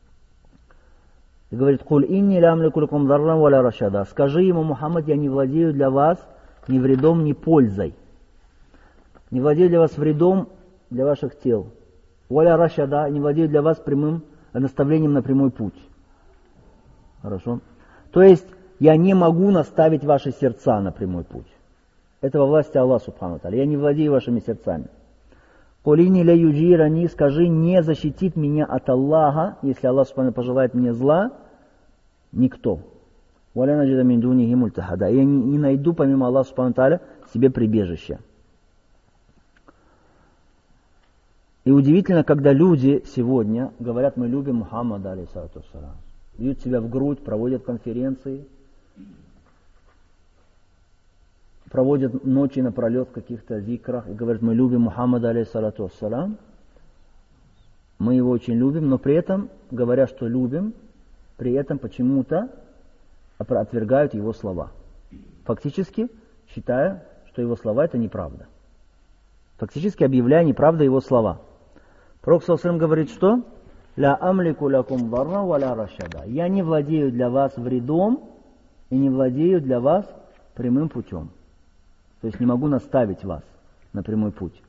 И говорит: «Куль инни ля амлику лакум дарран ва ля рашада». Скажи ему, Мухаммад, я не владею для вас ни вредом, ни пользой. Не владею для вас вредом для ваших тел. Ва ля рашада, не владею для вас прямым наставлением на прямой путь. Хорошо? То есть, я не могу наставить ваши сердца на прямой путь. Это во власти Аллаха Субхану Тааля. Я не владею вашими сердцами. «Кулини ля юджирани», скажи, не защитит меня от Аллаха, если Аллах Субхану пожелает мне зла, никто. «Валя наджида мин дунихи мультахада». Я не найду помимо Аллаха Субхану Тааля себе прибежище. И удивительно, когда люди сегодня говорят: мы любим Мухаммада, алейхиссалату вассалям, бьют себя в грудь, проводят конференции, проводят ночи напролет в каких-то зикрах и говорят: мы любим Мухаммада, алейхиссалату вассалям, мы его очень любим, но при этом, говоря, что любим, при этом почему-то отвергают его слова. Фактически считая, что его слова это неправда. Фактически объявляя неправду его слова. Пророк саллаллаху алейхи ва саллям говорит, что «Ля амлику лакум дарран ва ля рашада». Я не владею для вас вредом и не владею для вас прямым путем. То есть не могу наставить вас на прямой путь.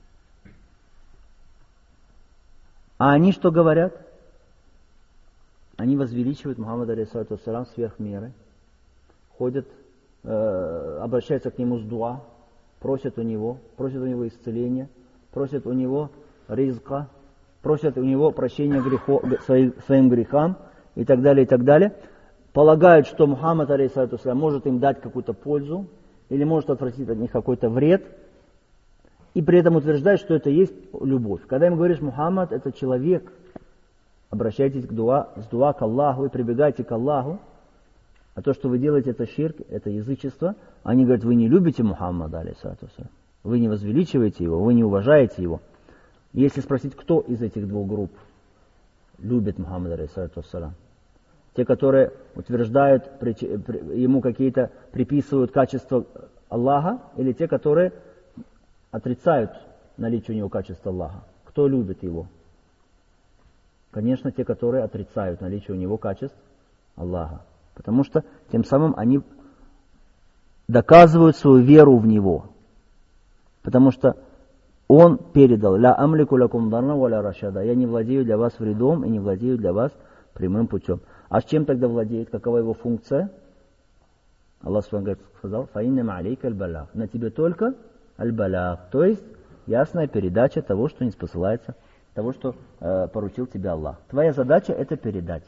А они что говорят? Они возвеличивают Мухаммада алейхиссалату вассалям сверх меры, ходят, обращаются к нему с дуа, просят у него исцеления, просят у него ризка, просят у него прощения своим грехам и так далее, и так далее. Полагают, что Мухаммад алейхиссалату вассалям может им дать какую-то пользу или может отвратить от них какой-то вред, и при этом утверждают, что это есть любовь. Когда им говоришь, Мухаммад это человек, обращайтесь с дуа к Аллаху и прибегайте к Аллаху, а то, что вы делаете, это ширк, это язычество. Они говорят, вы не любите Мухаммада, алейхиссалату вассалям, вы не возвеличиваете его, вы не уважаете его. Если спросить, кто из этих двух групп любит Мухаммада, алейхиссалату вассалям, те, которые утверждают, ему какие-то приписывают качества Аллаха, или те, которые отрицают наличие у него качества Аллаха, кто любит его? Конечно, те, которые отрицают наличие у него качеств Аллаха. Потому что тем самым они доказывают свою веру в него. Потому что он передал «Ля амлику лакум дарна ва ля рашада». Я не владею для вас вредом и не владею для вас прямым путем. А с чем тогда владеет? Какова его функция? Аллах сказал «Фаиннама алейка аль-балаг». На тебе только аль-балаг. То есть ясная передача того, что не спосылается, того, что поручил тебе Аллах. Твоя задача это передать.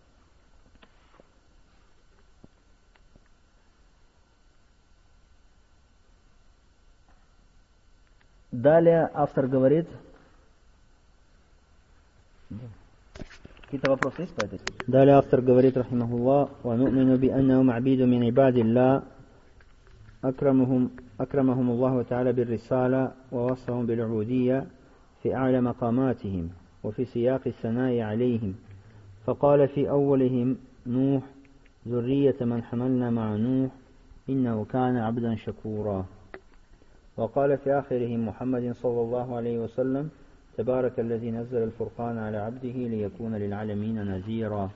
Далее автор говорит, какие-то вопросы есть по этой теме? Далее автор говорит, рахимахуллах, وَنُؤْمِنُ بِأَنَّهُمْ عَبِيدٌ مِنْ عِبَادِ اللَّهِ أكرمهم الله تعالى بالرسالة ووصفهم بالعبودية في أعلى مقاماتهم وفي سياق الثناء عليهم. فقال في أولهم نوح ذرية من حملنا مع نوح إنه كان عبدا شكورا. وقال في آخرهم محمد صلى الله عليه وسلم تبارك الذي نزل الفرقان على عبده ليكون للعالمين نذيرا.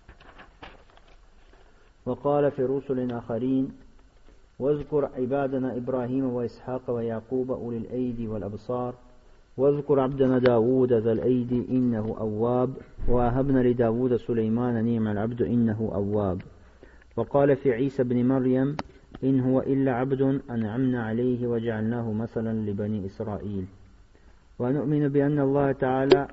وقال في رسل آخرين واذكر عبادنا إبراهيم وإسحاق ويعقوب أولي الأيدي والأبصار واذكر عبدنا داود ذا الأيدي إنه أواب وأهبنا لداود سليمان نعم العبد إنه أواب. وقال في عيسى بن مريم إن هو إلا عبد أنعمنا عليه وجعلناه مثلا لبني إسرائيل. ونؤمن بأن الله تعالى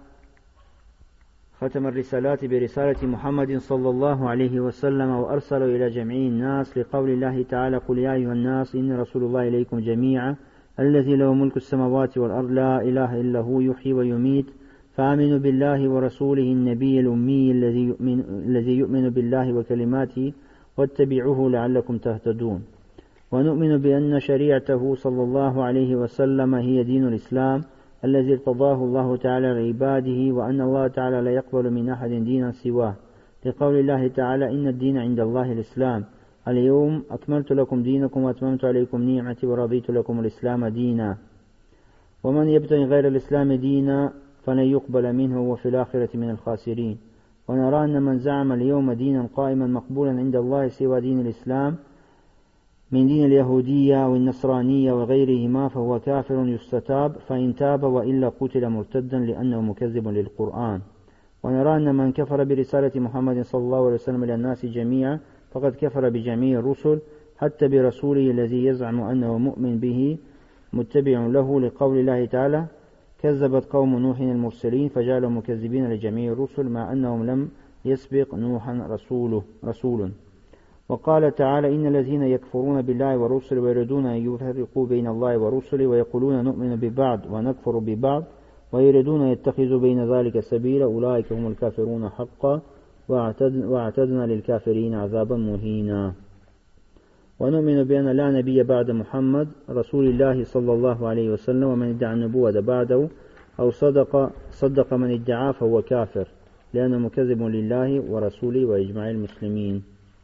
ختم الرسالات برسالة محمد صلى الله عليه وسلم وأرسل إلى جميع الناس لقول الله تعالى قل يا أيها الناس إني رسول الله إليكم جميعا الذي له ملك السماوات والأرض لا إله إلا هو يحيي ويميت فآمنوا بالله ورسوله النبي الأمي الذي يؤمن بالله وكلماته واتبعوه لعلكم تهتدون. ونؤمن بأن شريعته صلى الله عليه وسلم هي دين الإسلام الذي ارتضاه الله تعالى لعباده وأن الله تعالى لا يقبل من أحد دينا سواه لقول الله تعالى إن الدين عند الله الإسلام اليوم أكملت لكم دينكم وأتممت عليكم نعمتي ورضيت لكم الإسلام دينا. ومن يبتغي غير الإسلام دينا فلن يقبل منه وفي الآخرة من الخاسرين. ونرى أن من زعم اليوم دينا قائما مقبولا عند الله سوى دين الإسلام من دين اليهودية والنصرانية وغيرهما فهو كافر يستتاب فإن تاب وإلا قتل مرتدا لأنه مكذب للقرآن. ونرى أن من كفر برسالة محمد صلى الله عليه وسلم إلى الناس جميعا فقد كفر بجميع الرسل حتى برسوله الذي يزعم أنه مؤمن به متبع له لقول الله تعالى كذبت قوم نوح المرسلين فجعلوا مكذبين لجميع الرسل مع أنهم لم يسبق نوحا رسول. وقال تعالى إن الذين يكفرون بالله ورسله ويريدون أن يفرقوا بين الله ورسله ويقولون نؤمن ببعض ونكفر ببعض ويريدون أن يتخذوا بين ذلك سبيلا أولئك هم الكافرون حقا واعتدنا للكافرين عذابا مهينا. ونؤمن بأن لا نبي بعد محمد رسول الله صلى الله عليه وسلم ومن ادعى النبوة بعده أو صدق من ادعاه فهو كافر لأنه مكذب لله ورسوله وإجماع المسلمين.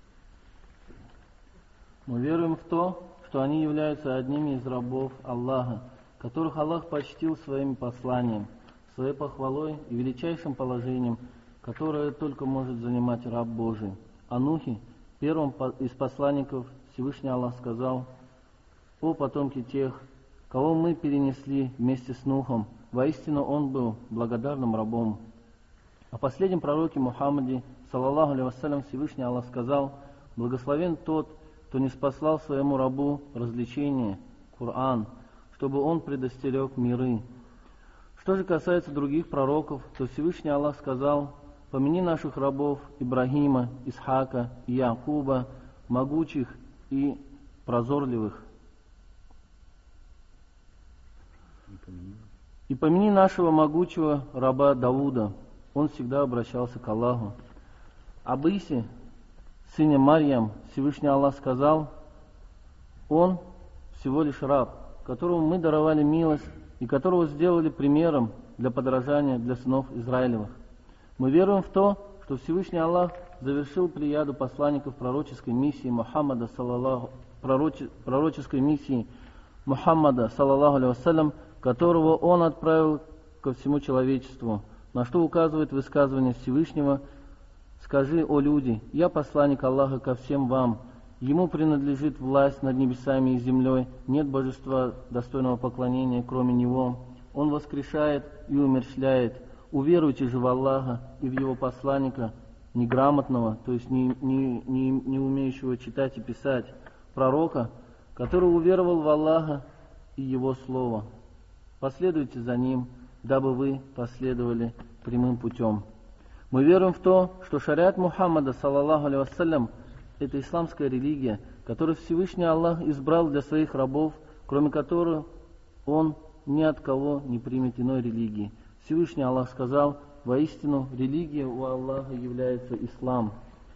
Мы веруем в то, что они являются одними из рабов Аллаха, которых Аллах почтил своим посланием, своей похвалой и величайшим положением, которое только может занимать раб Божий. О Нухе, первым из посланников Всевышний Аллах сказал: «О потомки тех, кого мы перенесли вместе с Нухом, воистину он был благодарным рабом». О последнем пророке Мухаммаде, саллаллаху алейхи вассалям, Всевышний Аллах сказал: «Благословен тот, кто не спаслал своему рабу развлечение, Коран, чтобы он предостерег миры». Что же касается других пророков, то Всевышний Аллах сказал: «Помяни наших рабов Ибрагима, Исхака и Якуба, могучих и прозорливых. И помяни нашего могучего раба Давуда, он всегда обращался к Аллаху». Об Исе, сыне Марьям, Всевышний Аллах сказал: «Он всего лишь раб, которому мы даровали милость и которого сделали примером для подражания для сынов Израилевых». Мы веруем в то, что Всевышний Аллах завершил плеяду посланников пророческой миссии Мухаммада, пророческой миссии Мухаммада, саллаллаху алейхи вассалям, которого он отправил ко всему человечеству, на что указывает высказывание Всевышнего: «Скажи, о люди, я посланник Аллаха ко всем вам, ему принадлежит власть над небесами и землей, нет божества достойного поклонения, кроме него, он воскрешает и умерщвляет. Уверуйте же в Аллаха и в его посланника, неграмотного, то есть не умеющего читать и писать, пророка, который уверовал в Аллаха и его слово. Последуйте за ним, дабы вы последовали прямым путем». Мы веруем в то, что шариат Мухаммада, саллаллаху алейхи вассалям, это исламская религия, которую Всевышний Аллах избрал для своих рабов, кроме которой он ни от кого не примет иной религии. Всевышний Аллах сказал: «Воистину, религия у Аллаха является ислам.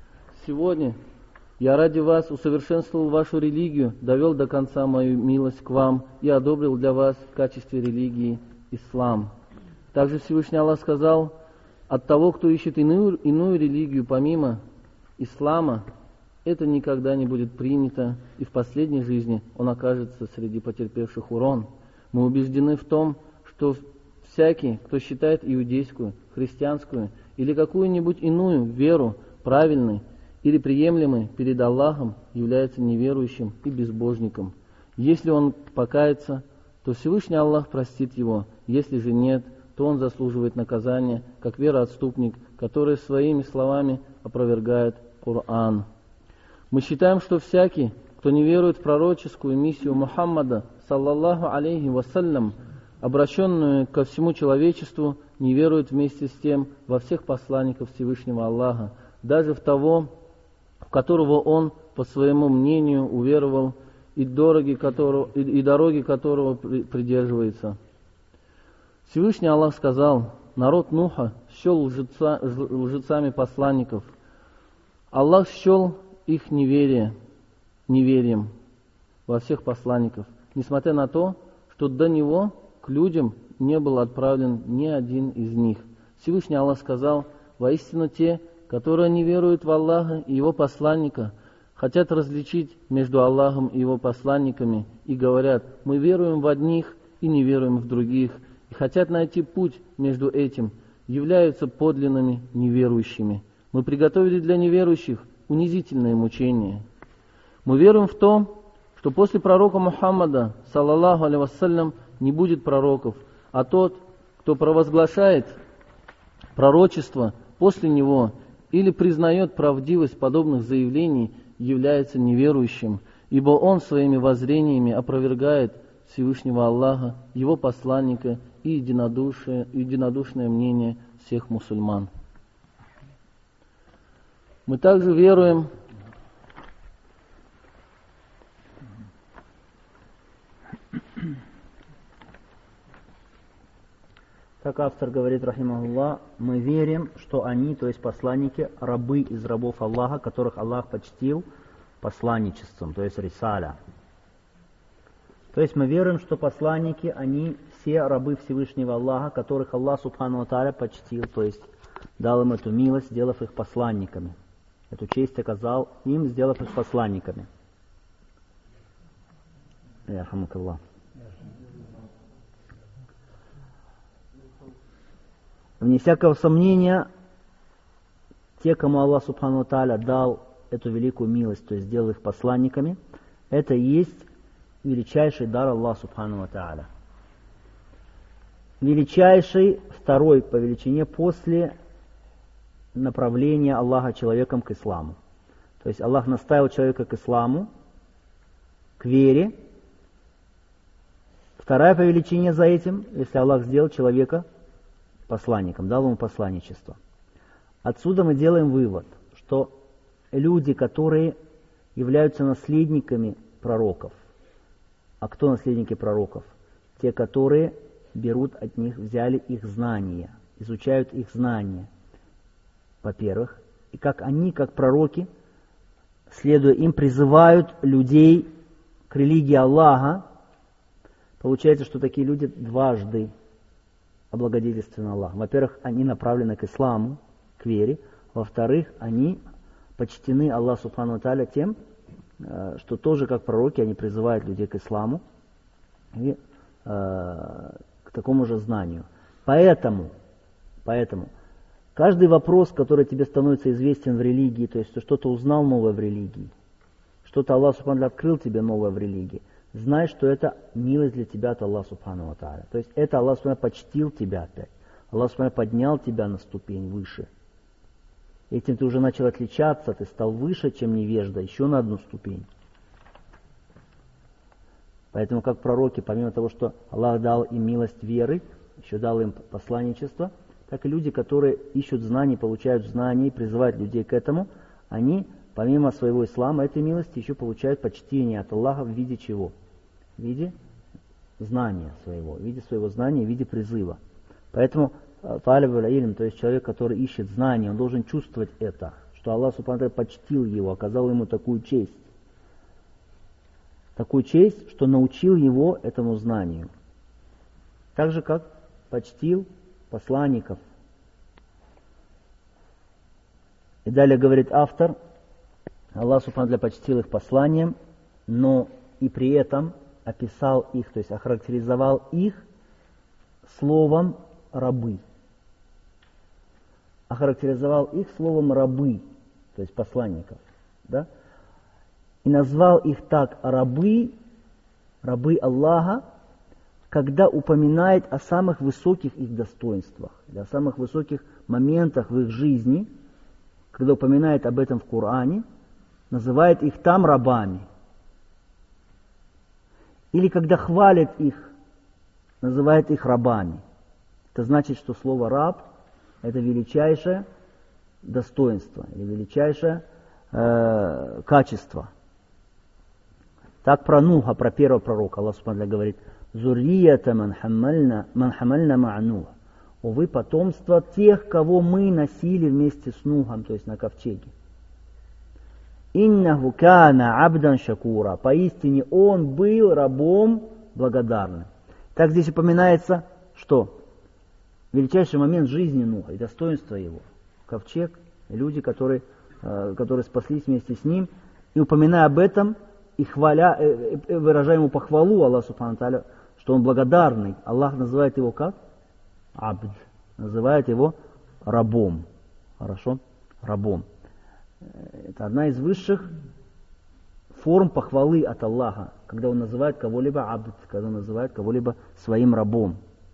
Сегодня я ради вас усовершенствовал вашу религию, довел до конца мою милость к вам и одобрил для вас в качестве религии ислам». Также Всевышний Аллах сказал: «От того, кто ищет иную религию помимо ислама, это никогда не будет принято, и в последней жизни он окажется среди потерпевших урон». Мы убеждены в том, что всякий, кто считает иудейскую, христианскую или какую-нибудь иную веру правильной или приемлемой перед Аллахом, является неверующим и безбожником. Если он покается, то Всевышний Аллах простит его, если же нет, то он заслуживает наказания, как вероотступник, который своими словами опровергает Коран. Мы считаем, что всякий, кто не верует в пророческую миссию Мухаммада, саллаллаху алейхи вассалям, обращенную ко всему человечеству, не верует вместе с тем во всех посланников Всевышнего Аллаха, даже в того, в которого он, по своему мнению, уверовал, и дороги которого придерживается. Всевышний Аллах сказал: «Народ Нуха счел лжецами посланников. Аллах счел их неверием во всех посланников, несмотря на то, что до него к людям не был отправлен ни один из них». Всевышний Аллах сказал: «Воистину те, которые не веруют в Аллаха и Его посланника, хотят различить между Аллахом и Его посланниками и говорят: мы веруем в одних и не веруем в других, и хотят найти путь между этим, являются подлинными неверующими. Мы приготовили для неверующих унизительное мучение». Мы веруем в то, что после пророка Мухаммада, саллаллаху алейхи вассалям, не будет пророков, а тот, кто провозглашает пророчество после него или признает правдивость подобных заявлений, является неверующим, ибо он своими воззрениями опровергает Всевышнего Аллаха, Его посланника и единодушное мнение всех мусульман. Мы также веруем, как автор говорит, рахимахуллах, мы верим, что они, то есть посланники, рабы из рабов Аллаха, которых Аллах почтил посланничеством, то есть рисаля. То есть мы веруем, что посланники, они все рабы Всевышнего Аллаха, которых Аллах Субхану ва Тааля почтил, то есть дал им эту милость, сделав их посланниками. Эту честь оказал им, сделав их посланниками. Ярхамукаллах. Вне всякого сомнения, те, кому Аллах Субхану ва Тааля дал эту великую милость, то есть сделал их посланниками, это и есть величайший дар Аллаха Субхану ва Тааля. Величайший, второй по величине после направления Аллаха человеком к исламу. То есть Аллах наставил человека к исламу, к вере. Вторая по величине за этим, если Аллах сделал человека посланником, дал ему посланничество. Отсюда мы делаем вывод, что люди, которые являются наследниками пророков, а кто наследники пророков? Те, которые берут от них, взяли их знания, изучают их знания, во-первых, и как они, как пророки, следуя им, призывают людей к религии Аллаха. Получается, что такие люди дважды облагодетельствованы Аллахом. Во-первых, они направлены к исламу, к вере. Во-вторых, они почтены Аллаху Субхану ва Тааля тем, что тоже как пророки они призывают людей к исламу и к такому же знанию. Поэтому каждый вопрос, который тебе становится известен в религии, то есть ты что-то узнал новое в религии, что-то Аллах Субхану ва Тааля открыл тебе новое в религии, знай, что это милость для тебя от Аллаха Субхану ва Тааля. То есть это Аллах Субхану ва Тааля почтил тебя опять. Аллах Субхану ва Тааля поднял тебя на ступень выше. Этим ты уже начал отличаться, ты стал выше, чем невежда, еще на одну ступень. Поэтому как пророки, помимо того, что Аллах дал им милость веры, еще дал им посланничество, так и люди, которые ищут знаний, получают знания и призывают людей к этому, они, помимо своего ислама, этой милости еще получают почтение от Аллаха в виде чего? В виде знания своего, в виде своего знания, в виде призыва. Поэтому талиб аль-илм, то есть человек, который ищет знания, он должен чувствовать это, что Аллах Субхану ва Тааля почтил его, оказал ему такую честь. Такую честь, что научил его этому знанию. Так же, как почтил посланников. И далее говорит автор, Аллах Субхану ва Тааля почтил их посланием, но и при этом описал их, то есть охарактеризовал их словом рабы. Охарактеризовал их словом рабы, то есть посланников. Да? И назвал их так рабы Аллаха, когда упоминает о самых высоких их достоинствах, о самых высоких моментах в их жизни, когда упоминает об этом в Коране, называет их там рабами. Или когда хвалит их, называет их рабами. Это значит, что слово «раб» — это величайшее достоинство, или величайшее качество. Так про Нуха, про первого пророка, Аллах Субхану ва Тааля говорит: «Зуррията ман хамальна ма'а Нух». Увы, потомство тех, кого мы носили вместе с Нухом, то есть на ковчеге. «Иннаху кана абдан шакура». Поистине он был рабом благодарным. Так здесь упоминается, что величайший момент жизни Нуха и достоинство его. Ковчег, люди, которые спаслись вместе с ним. И упоминая об этом, и выражая ему похвалу Аллаху Субхану ва Тааля, что он благодарный, Аллах называет его как? Абд. Называет его рабом. Хорошо? Рабом. Это одна из высших форм похвалы от Аллаха, когда он называет кого-либо абд, когда он называет кого-либо своим рабом.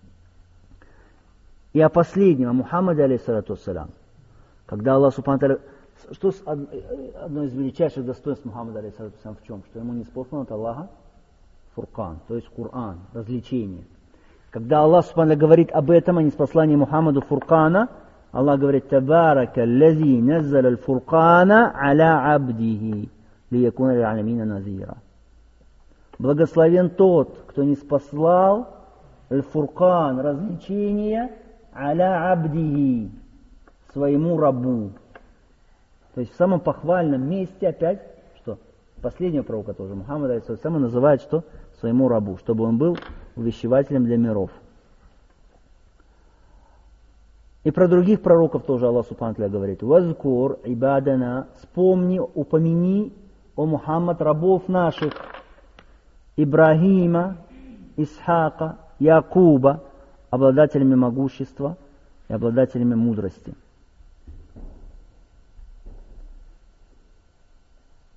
И о последнем, о Мухаммаде, алейхиссалату вассалям, когда Аллах Субхану ва Тааля, что одно из величайших достоинств Мухаммада, алейхиссалату вассалям, в чем? Что ему ниспослан от Аллаха Фуркан, то есть Коран, развлечение. Когда Аллах Субхану ва Тааля говорит об этом, о ниспослании Мухаммаду Фуркана, Аллах говорит: «Табарака аллази наззаля аль-фуркана аля абдихи лиякуна лил'алямина назира». Благословен тот, кто ниспослал аль-фуркан, развлечение, аля абдихи, своему рабу. То есть в самом похвальном месте опять, что последнего пророка тоже, Мухаммад, алейхиссалям, называет что? Своему рабу, чтобы он был увещевателем для миров. И про других пророков тоже Аллах Субхану ва Тааля говорит: «Вазкур ибадана», вспомни, упомяни, о Мухаммад, рабов наших, Ибрахима, Исхака, Якуба, обладателями могущества и обладателями мудрости.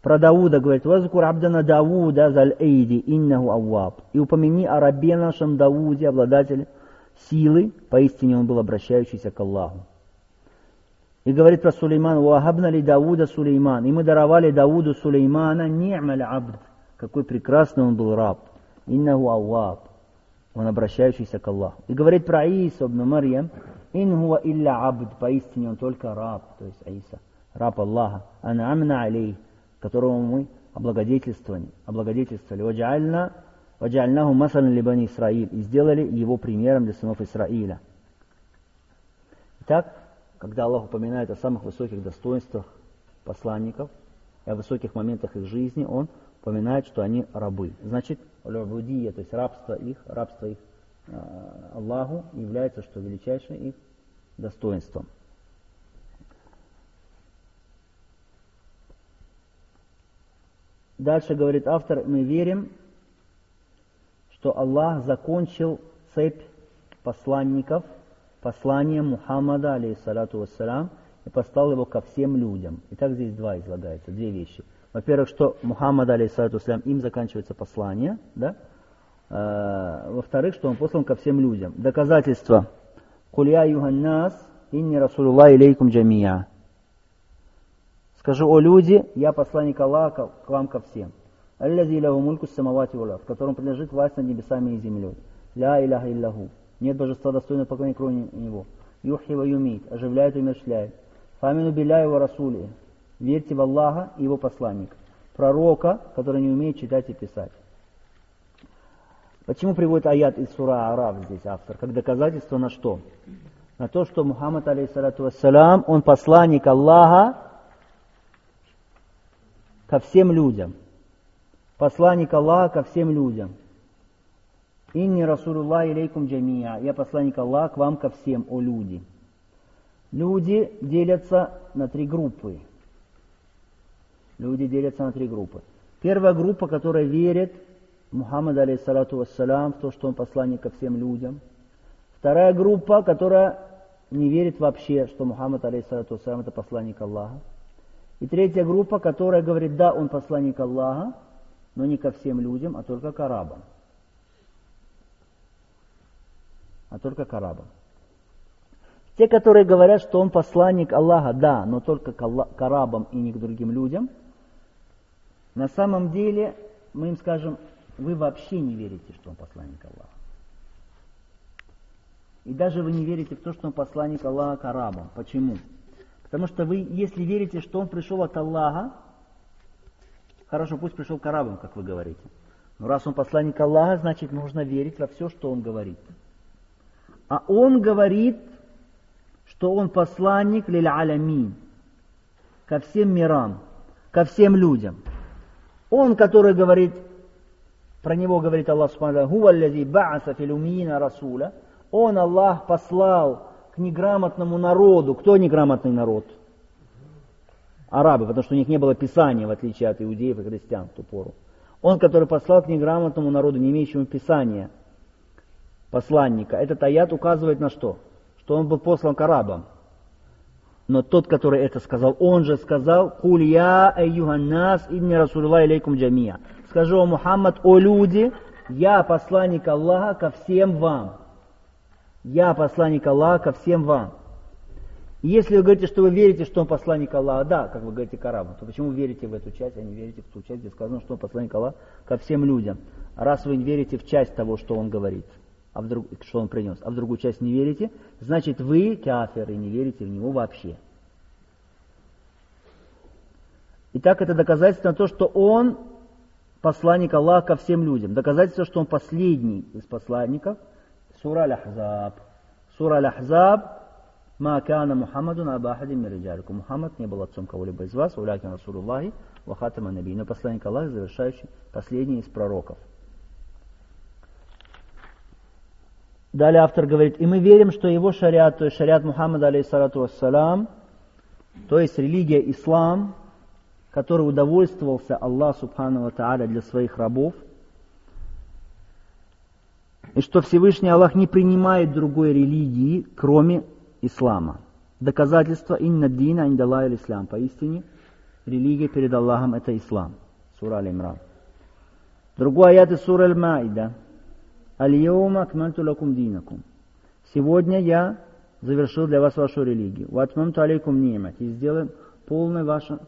Про Дауда говорит: «Вазкур абдана Дауда зал эйди иннаху авваб». И упомяни о рабе нашем Дауде, обладателе силы, поистине он был обращающийся к Аллаху. И говорит про Сулеймана: «Вахабна ли Дауда Сулейман». И мы даровали Дауду Сулеймана, ни'маль абд. Какой прекрасный он был раб. Иннаху авваб. Он обращающийся к Аллаху. И говорит про Иису ибн Марьям: «Инхуа илля абд». Поистине он только раб, то есть Иса, раб Аллаха. Ан'амна алейх, которого мы облагодетельствовали. «Ваджаальнаху масалан ли бани Исраиль». И сделали его примером для сынов Исраиля. Итак, когда Аллах упоминает о самых высоких достоинствах посланников и о высоких моментах их жизни, Он упоминает, что они рабы. Значит, ул'убудия, то есть рабство их Аллаху является, что величайшим их достоинством. Дальше говорит автор: мы верим, что Аллах закончил цепь посланников посланием Мухаммада, алейхиссалату вассалям, и послал его ко всем людям. Итак, здесь излагается, две вещи. Во-первых, что Мухаммад, алейхиссалату вассалям, им заканчивается послание, да? Во-вторых, что он послан ко всем людям. Доказательство: «Куль я юханнас, инни расулуллах илейкум джамия». Скажу: о люди, я посланник Аллаха к вам ко всем. Аллази лаху мульку самавати вал ард, в котором принадлежит власть над небесами и землей. Ля иляха иллаху, нет божества достойного поклонения кроме него. Юхи ва юмит, оживляет и умерщвляет. Фамину билляхи ва расули, верьте в Аллаха и его посланника, пророка, который не умеет читать и писать. Почему приводит аят из сура Араф здесь автор? Как доказательство на что? На то, что Мухаммад, алейхиссалату вассалям, он посланник Аллаха ко всем людям. Посланник Аллаха ко всем людям. Инни расулуллах илейкум джамия. Я посланник Аллаха к вам ко всем, о люди. Люди делятся на три группы. Первая группа, которая верит Мухаммад, алейхиссалату вассалям, в то, что он посланник ко всем людям. Вторая группа, которая не верит вообще, что Мухаммад, алейхиссалату вассалям, это посланник Аллаха. И третья группа, которая говорит: да, он посланник Аллаха, но не ко всем людям, а только к арабам. Те, которые говорят, что он посланник Аллаха, да, но только к арабам и не к другим людям, на самом деле мы им скажем: вы вообще не верите, что он посланник Аллаха. И даже вы не верите в то, что он посланник Аллаха к арабам. Почему? Потому что вы, если верите, что он пришел от Аллаха, хорошо, пусть пришел к арабам, как вы говорите. Но раз он посланник Аллаха, значит нужно верить во все, что он говорит. А он говорит, что он посланник лиль алямин, ко всем мирам, ко всем людям. Он, который говорит, про него говорит Аллах субхану: «Хуа аллази ба'аса фил уммиина расуля». Он, Аллах, послал к неграмотному народу. Кто неграмотный народ? Арабы, потому что у них не было писания, в отличие от иудеев и христиан в ту пору. Он, который послал к неграмотному народу, не имеющему писания, посланника. Этот аят указывает на что? Что он был послан к арабам. Но тот, который это сказал, он же сказал: «Куль я айюханнас инни расулуллах илейкум джамия». Скажу: о Мухаммад, о люди, я посланник Аллаха ко всем вам. Я посланник Аллаха ко всем вам. И если вы говорите, что вы верите, что он посланник Аллаха, да, как вы говорите к арабам, то почему вы верите в эту часть, а не верите в ту часть, где сказано, что он посланник Аллаха ко всем людям? А раз вы не верите в часть того, что он говорит, что он принес, а в другую часть не верите, значит вы кафир и не верите в него вообще. Итак, это доказательство на то, что он посланник Аллаха ко всем людям. Доказательство, что он последний из посланников. Сура Аль-Ахзаб. Сура Аль-Ахзаб. Ма кана Мухаммадун аба ахадин мин риджаликум. Мухаммад не был отцом кого-либо из вас, улякин Расулуллахи ва хатама наби. Но посланник Аллаха, завершающий, последний из пророков. Далее автор говорит: и мы верим, что его шариат, то есть шариат Мухаммада, алейхиссалату вассалам, то есть религия ислам, который удовольствовался Аллах субхану ва тааля для своих рабов, и что Всевышний Аллах не принимает другой религии, кроме ислама. Доказательство: инна дина индаллахи ислам. Поистине, религия перед Аллахом это ислам. Сура Аль-Имран. Другой аят из суры Аль-Маида. Аль-Йоума акмальту лакум динакум. Сегодня я завершил для вас вашу религию. Ва атмамту алейкум ни'мат. И сделаю полную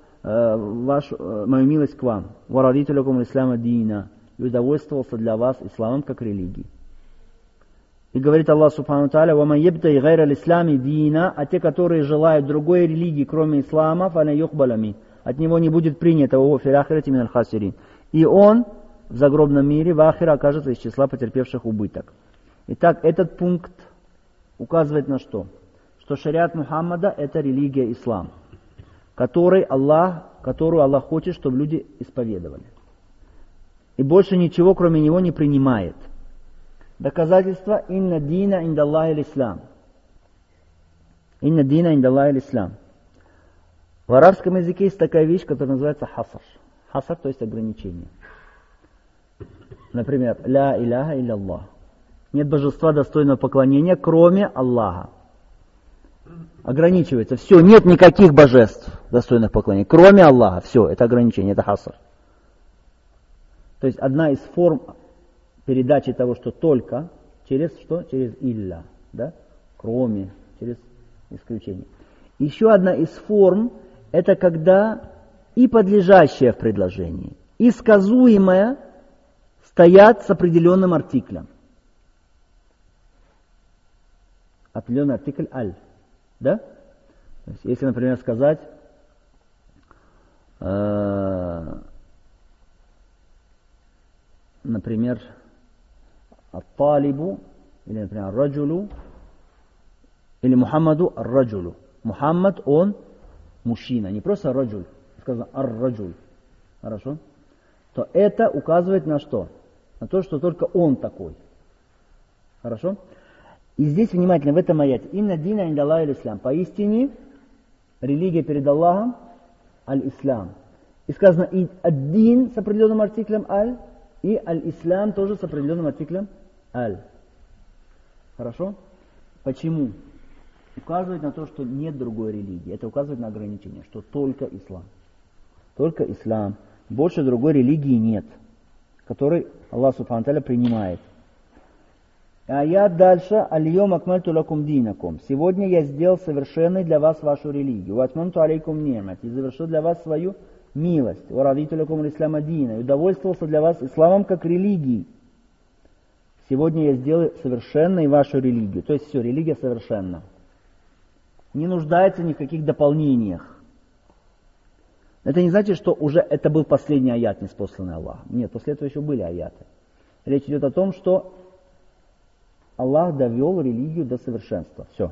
мою милость к вам. Ва радиту лакум ислама дина. И удовольствовался для вас исламом как религией. И говорит Аллах Субхану Тааля: «Ва ман ябтаги гайра аль-ислами дина», а те, которые желают другой религии, кроме ислама, фаля юхбаля мин, от него не будет принято, ва фил ахирати миналь хасирин. И он в загробном мире в ахире окажется из числа потерпевших убыток. Итак, этот пункт указывает на что? Что шариат Мухаммада это религия ислам, которую Аллах хочет, чтобы люди исповедовали. И больше ничего кроме него не принимает. Доказательство: инна дина индаллахи аль-ислам. Инна дина индаллахи аль-ислам. В арабском языке есть такая вещь, которая называется хаср. Хаср, то есть ограничение. Например, ля иляха илля-Аллах. Нет божества достойного поклонения, кроме Аллаха. Ограничивается. Все, нет никаких божеств достойных поклонения, кроме Аллаха. Все, это ограничение, это хаср. То есть одна из форм передачи того, что только, через что? Через илля, да? Кроме, через исключение. Еще одна из форм, это когда и подлежащее в предложении, и сказуемое стоят с определенным артиклем. Определенный артикль аль, да? То есть, если, например, сказать например, ат-талибу, или, например, раджулу, или Мухаммаду ар-раджулу. Мухаммад, он мужчина, не просто раджуль, сказано ар-раджуль. Хорошо? То это указывает на что? На то, что только он такой. Хорошо? И здесь внимательно, в этом аяте. Инна дина индаллахи аль-ислам. Поистине, религия перед Аллахом аль-ислам. И сказано и ад-дин с определенным артиклем аль, и аль-ислам тоже с определенным артиклем аль. Хорошо? Почему? Указывает на то, что нет другой религии. Это указывает на ограничение, что только ислам. Только ислам. Больше другой религии нет, которой Аллах Субхану Тааля принимает. Аят дальше. Аль-йом акмальту лакум динакум. Сегодня я сделал совершенной для вас вашу религию. Ва атмамту алейкум ни'мат. И завершил для вас свою милость. Ва радиту лакум аль-ислама дина. И удовольствовался для вас исламом как религией. Сегодня я сделаю совершенной вашу религию. То есть все, религия совершенна. Не нуждается ни в каких дополнениях. Это не значит, что уже это был последний аят, ниспосланный Аллахом. Нет, после этого еще были аяты. Речь идет о том, что Аллах довел религию до совершенства. Все.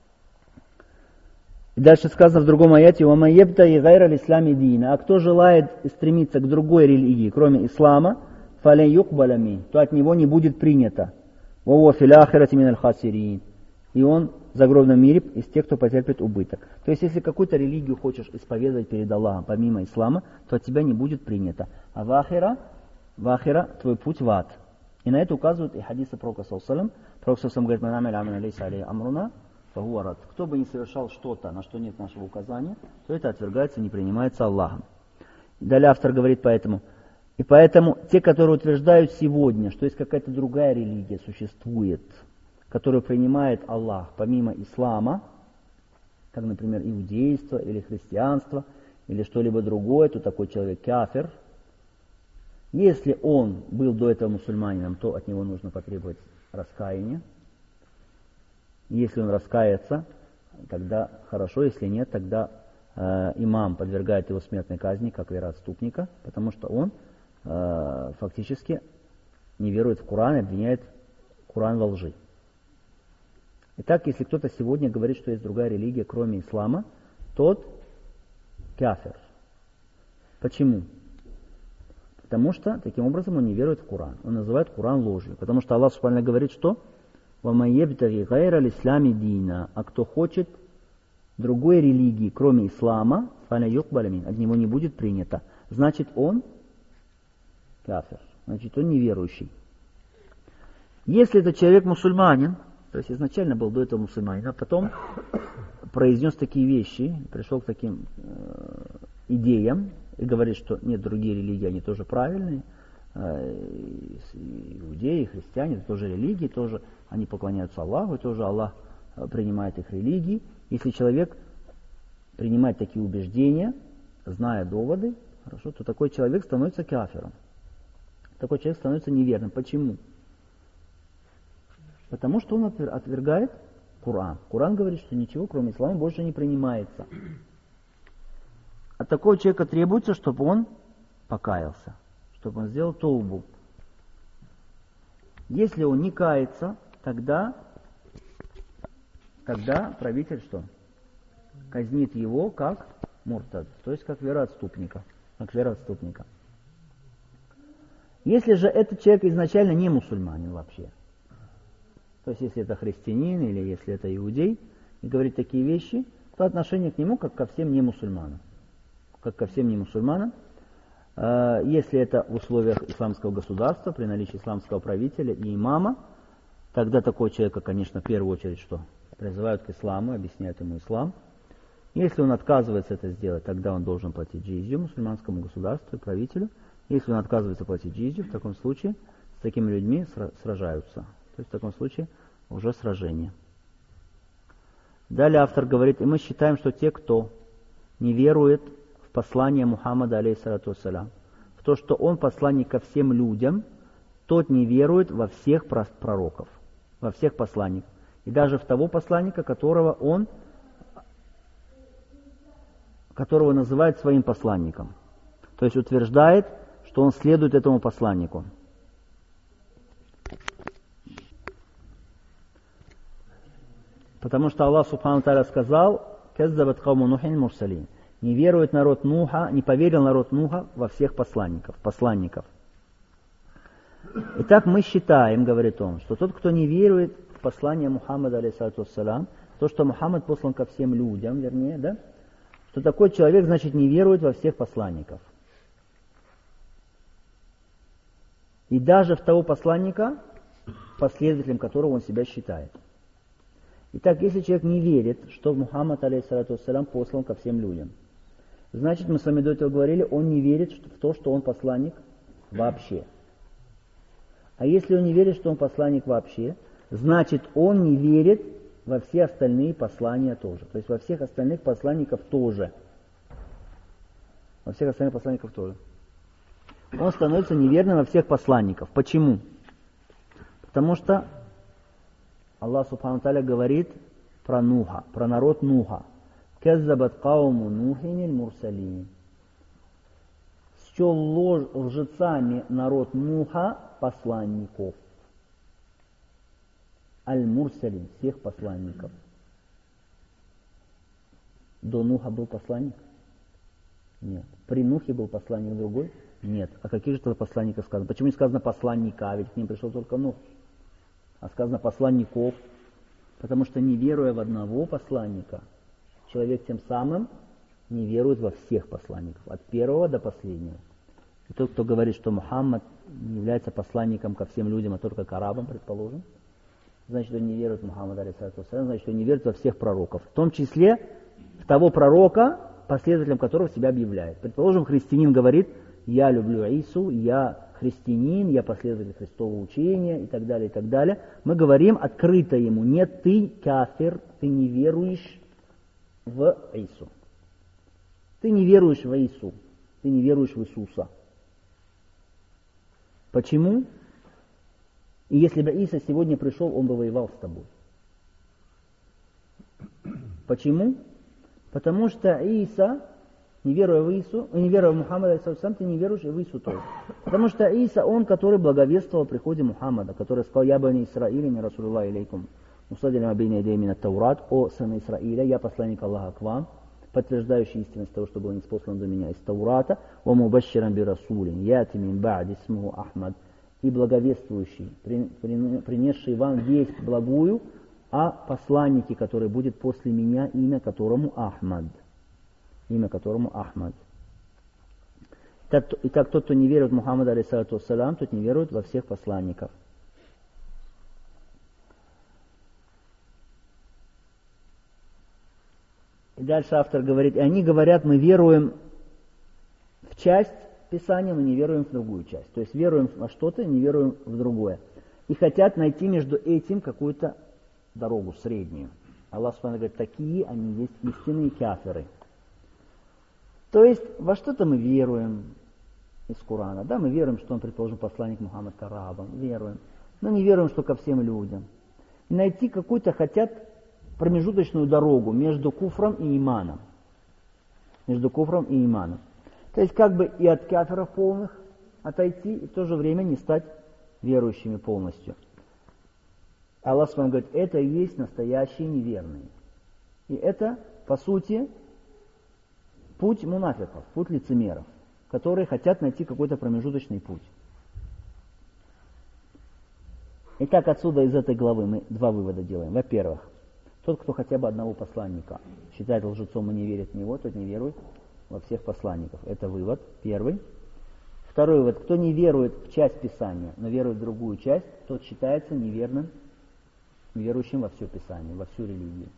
И дальше сказано в другом аяте: «Ва ябта и гайра аль-ислами дина». А кто желает стремиться к другой религии, кроме ислама, фалян юкбаля мин, то от него не будет принято. Ва хуа фил ахирати миналь хасирин. И он в загробном мире из тех, кто потерпит убыток. То есть, если какую-то религию хочешь исповедовать перед Аллахом, помимо ислама, то от тебя не будет принято. А в ахира твой путь в ад. И на это указывают и хадисы Пророка саллаллаху. Пророк саллаллаху говорит: «Ман амиля амалян лейса алейхи амруна фахуа рад». Кто бы не совершал что-то, на что нет нашего указания, то это отвергается, не принимается Аллахом. И далее автор говорит поэтому. И поэтому те, которые утверждают сегодня, что есть какая-то другая религия существует, которую принимает Аллах помимо ислама, как, например, иудейство или христианство, или что-либо другое, то такой человек кафир. Если он был до этого мусульманином, то от него нужно потребовать раскаяния. Если он раскается, тогда хорошо, если нет, тогда имам подвергает его смертной казни как вероотступника, потому что он фактически не верует в Коран и обвиняет Коран во лжи. Итак, если кто-то сегодня говорит, что есть другая религия, кроме ислама, тот кафир. Почему? Потому что, таким образом, он не верует в Коран. Он называет Коран ложью. Потому что Аллах Субхану говорит, что «Ва ман ябтаги гайра аль-ислами дина». А кто хочет другой религии, кроме ислама, фаля юкбаля мин, от него не будет принято. Значит, он кафир. Значит, он неверующий. Если этот человек мусульманин, то есть изначально был до этого мусульманин, а потом произнес такие вещи, пришел к таким идеям и говорит, что нет, другие религии, они тоже правильные, иудеи, христиане, тоже религии, тоже они поклоняются Аллаху, и тоже Аллах принимает их религии. Если человек принимает такие убеждения, зная доводы, хорошо, то такой человек становится кафиром. Такой человек становится неверным. Почему? Потому что он отвергает Коран. Коран говорит, что ничего, кроме ислама, больше не принимается. От такого человека требуется, чтобы он покаялся, чтобы он сделал тоубу. Если он не кается, тогда правитель что? Казнит его как муртад, то есть как вероотступника. Если же этот человек изначально не мусульманин вообще, то есть если это христианин или если это иудей, и говорит такие вещи, то отношение к нему как ко всем немусульманам. Если это в условиях исламского государства, при наличии исламского правителя и имама, тогда такого человека, конечно, в первую очередь что? Призывают к исламу, объясняют ему ислам. Если он отказывается это сделать, тогда он должен платить джизью мусульманскому государству и правителю. Если он отказывается платить джизью, в таком случае с такими людьми сражаются. То есть в таком случае уже сражение. Далее автор говорит, и мы считаем, что те, кто не верует в послание Мухаммада, алейхиссалату вассалям, в то, что он посланник ко всем людям, тот не верует во всех пророков, во всех посланников. И даже в того посланника, которого называет своим посланником. То есть утверждает, что он следует этому посланнику. Потому что Аллах Субхану Тааля сказал, «Каззабат кауму Нухин мурсалин». Не верует народ Нуха, не поверил народ Нуха во всех посланников. Итак, мы считаем, говорит он, что тот, кто не верует в послание Мухаммада, алейхиссалату вассалям, то, что Мухаммад послан ко всем людям, что такой человек, значит, не верует во всех посланников. И даже в того посланника, последователем которого он себя считает. Итак, если человек не верит, что Мухаммад, алейхиссалату вассалям, послан ко всем людям, значит, мы с вами до этого говорили, он не верит в то, что он посланник вообще. А если он не верит, что он посланник вообще, значит, он не верит во все остальные послания тоже. То есть во всех остальных посланников тоже. Он становится неверным во всех посланников. Почему? Потому что Аллах Субхану Тааля говорит про Нуха, про народ Нуха. «Каззабат кауму Нухин аль-мурсалин». Счел лжецами народ Нуха посланников. Аль-мурсалин, всех посланников. До Нуха был посланник? Нет. При Нухе был посланник другой? Нет. А каких же тогда посланников сказано? Почему не сказано посланника, ведь к ним пришел только Нух? А сказано посланников, потому что не веруя в одного посланника, человек тем самым не верует во всех посланников, от первого до последнего. И тот, кто говорит, что Мухаммад не является посланником ко всем людям, а только к арабам, предположим, значит, он не верует в Мухаммада, алейхиссалату вассалям, значит, он не верит во всех пророков, в том числе в того пророка, последователем которого себя объявляет. Предположим, христианин говорит, я люблю Ису, я христианин, я последователь Христового учения и так далее, и так далее. Мы говорим открыто ему, нет, ты кафир, ты не веруешь в Ису. Ты не веруешь в Ису, ты не веруешь в Иисуса. Почему? И если бы Иса сегодня пришел, он бы воевал с тобой. Почему? Потому что Иса, не веруя в Ису, не веруя в Мухаммада, ты не веруешь и в Ису тоже. Потому что Иса, он, который благовествовал о приходе Мухаммада, который сказал, «Я бани Исраиля, не Расулуллах илейкум, мусадилям абейна идей мина Таурат, о сыны Исраиля, я посланник Аллаха к вам, подтверждающий истинность того, что был ниспослан до меня из Таурата, о мубашширан би Расулин, яти мин ба'ди исмуху Ахмад, и благовествующий, принесший вам весть благую о посланнике, который будет после меня, имя которому Ахмад. Итак, тот, кто не верит в Мухаммада, алейхиссалату вассалям, тот не верует во всех посланников. И дальше автор говорит, и они говорят, мы веруем часть Писания, но не веруем в другую часть. То есть веруем во что-то, не веруем в другое. И хотят найти между этим какую-то дорогу среднюю. Аллах Субхану говорит, такие они есть истинные кафиры. То есть во что-то мы веруем из Корана. Да, мы веруем, что он, предположим, посланник Мухаммад к арабам. Веруем. Но не веруем, что ко всем людям. И найти какую-то хотят промежуточную дорогу между куфром и иманом. Между куфром и иманом. То есть как бы и от кафиров полных отойти, и в то же время не стать верующими полностью. Аллах Субхану говорит, это и есть настоящие неверные. И это, по сути, путь мунафиков, путь лицемеров, которые хотят найти какой-то промежуточный путь. Итак, отсюда из этой главы мы два вывода делаем. Во-первых, тот, кто хотя бы одного посланника считает лжецом и не верит в него, тот не верует во всех посланников. Это вывод первый. Второй вывод, кто не верует в часть Писания, но верует в другую часть, тот считается неверным, верующим во все Писание, во всю религию.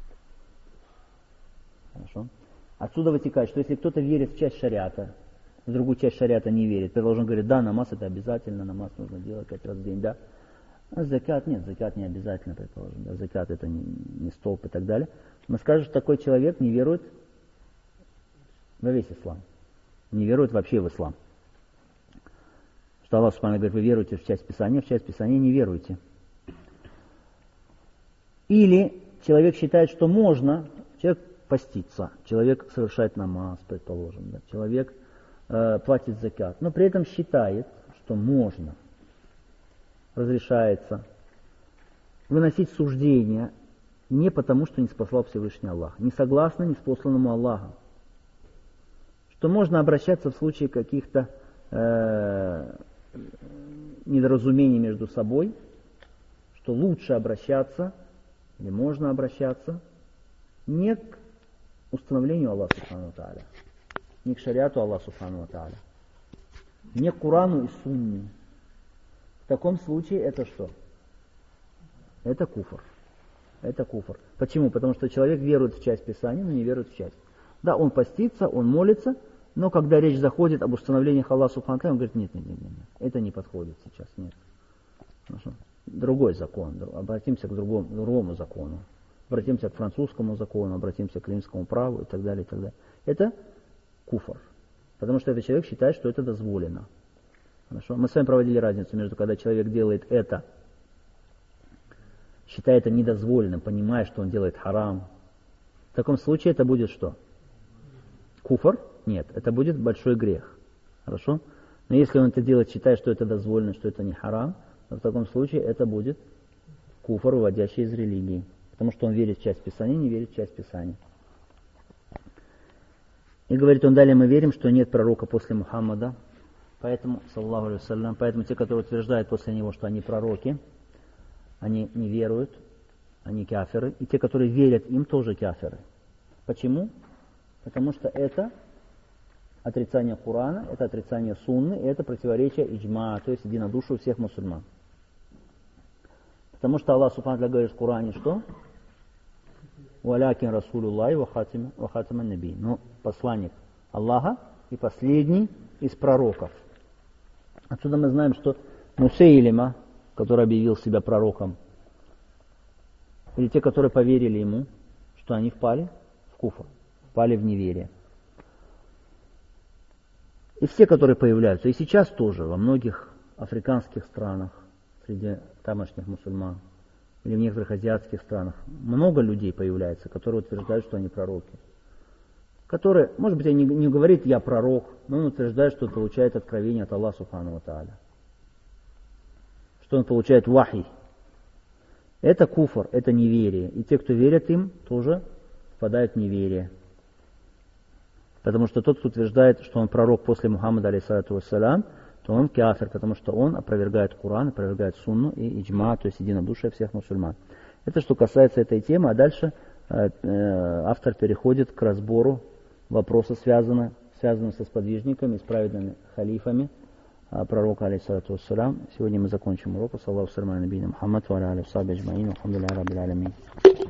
Хорошо? Отсюда вытекает, что если кто-то верит в часть шариата, в другую часть шариата не верит, предположим, говорит, да, намаз это обязательно, намаз нужно делать 5 раз в день, да. А закат нет, закат не обязательно, предположим, да, закат это не столб и так далее. Мы скажем, что такой человек не верует во весь ислам, не верует вообще в ислам. Что Аллах Субхану говорит, вы веруете в часть Писания не веруете. Или человек считает, что можно, человек постится, человек совершает намаз, предположим, да, человек платит закат, но при этом считает, что можно, разрешается выносить суждения не потому, что не спаслал Всевышний Аллах, не согласно неспосланному Аллаху, что можно обращаться в случае каких-то недоразумений между собой, что лучше обращаться или можно обращаться не к установлению Аллаха Субхану ва Тааля, не к шариату Аллаха Субхану ва Тааля, не к Корану и Сунне. В таком случае это что? Это куфр. Это куфр. Почему? Потому что человек верует в часть Писания, но не верует в часть. Да, он постится, он молится, но когда речь заходит об установлении Аллаха Субхану ва Тааля, он говорит, нет, это не подходит сейчас, нет. Хорошо. Другой закон, обратимся к другому закону, обратимся к французскому закону, обратимся к римскому праву и так далее, и так далее. Это куфр, потому что этот человек считает, что это дозволено. Хорошо? Мы с вами проводили разницу между, когда человек делает это, считая это недозволенным, понимая, что он делает харам. В таком случае это будет что? Куфр? Нет, это будет большой грех. Хорошо? Но если он это делает, считая, что это дозволено, что это не харам, то в таком случае это будет куфр, выводящий из религии. Потому что он верит в часть Писания, не верит в часть Писания. И говорит он далее, мы верим, что нет пророка после Мухаммада. Поэтому, саллаллаху алейхи ва саллям, поэтому те, которые утверждают после него, что они пророки, они не веруют, они кафиры. И те, которые верят им, тоже кафиры. Почему? Потому что это отрицание Корана, это отрицание Сунны, и это противоречие иджма, то есть единодушию всех мусульман. Потому что Аллах Субхану ва Тааля говорит в Коране, что? «Валякин Расулуллахи ва хатаман наби». Но посланник Аллаха и последний из пророков. Отсюда мы знаем, что Мусейлима, который объявил себя пророком, или те, которые поверили ему, что они впали в куфр, впали в неверие. И все, которые появляются, и сейчас тоже во многих африканских странах, среди тамошних мусульман, или в некоторых азиатских странах, много людей появляется, которые утверждают, что они пророки. Которые, может быть, они не говорят «я пророк», но он утверждает, что он получает откровение от Аллаха Субхану ва Тааля. Что он получает вахи. Это куфр, это неверие. И те, кто верят им, тоже впадают в неверие. Потому что тот, кто утверждает, что он пророк после Мухаммада, алейхиссалату вассалям, то он кафир, потому что он опровергает Коран, опровергает Сунну и иджма, то есть единодушие всех мусульман. Это что касается этой темы, а дальше автор переходит к разбору вопроса, связанного со сподвижниками, с праведными халифами пророка, алейхиссалату вассалям. Сегодня мы закончим урок. Саллаллаху алейхи ва саллям, Мухаммад ва аля алейхи ва сахбихи аджмаин. Алхамдулиллахи раббил алямин.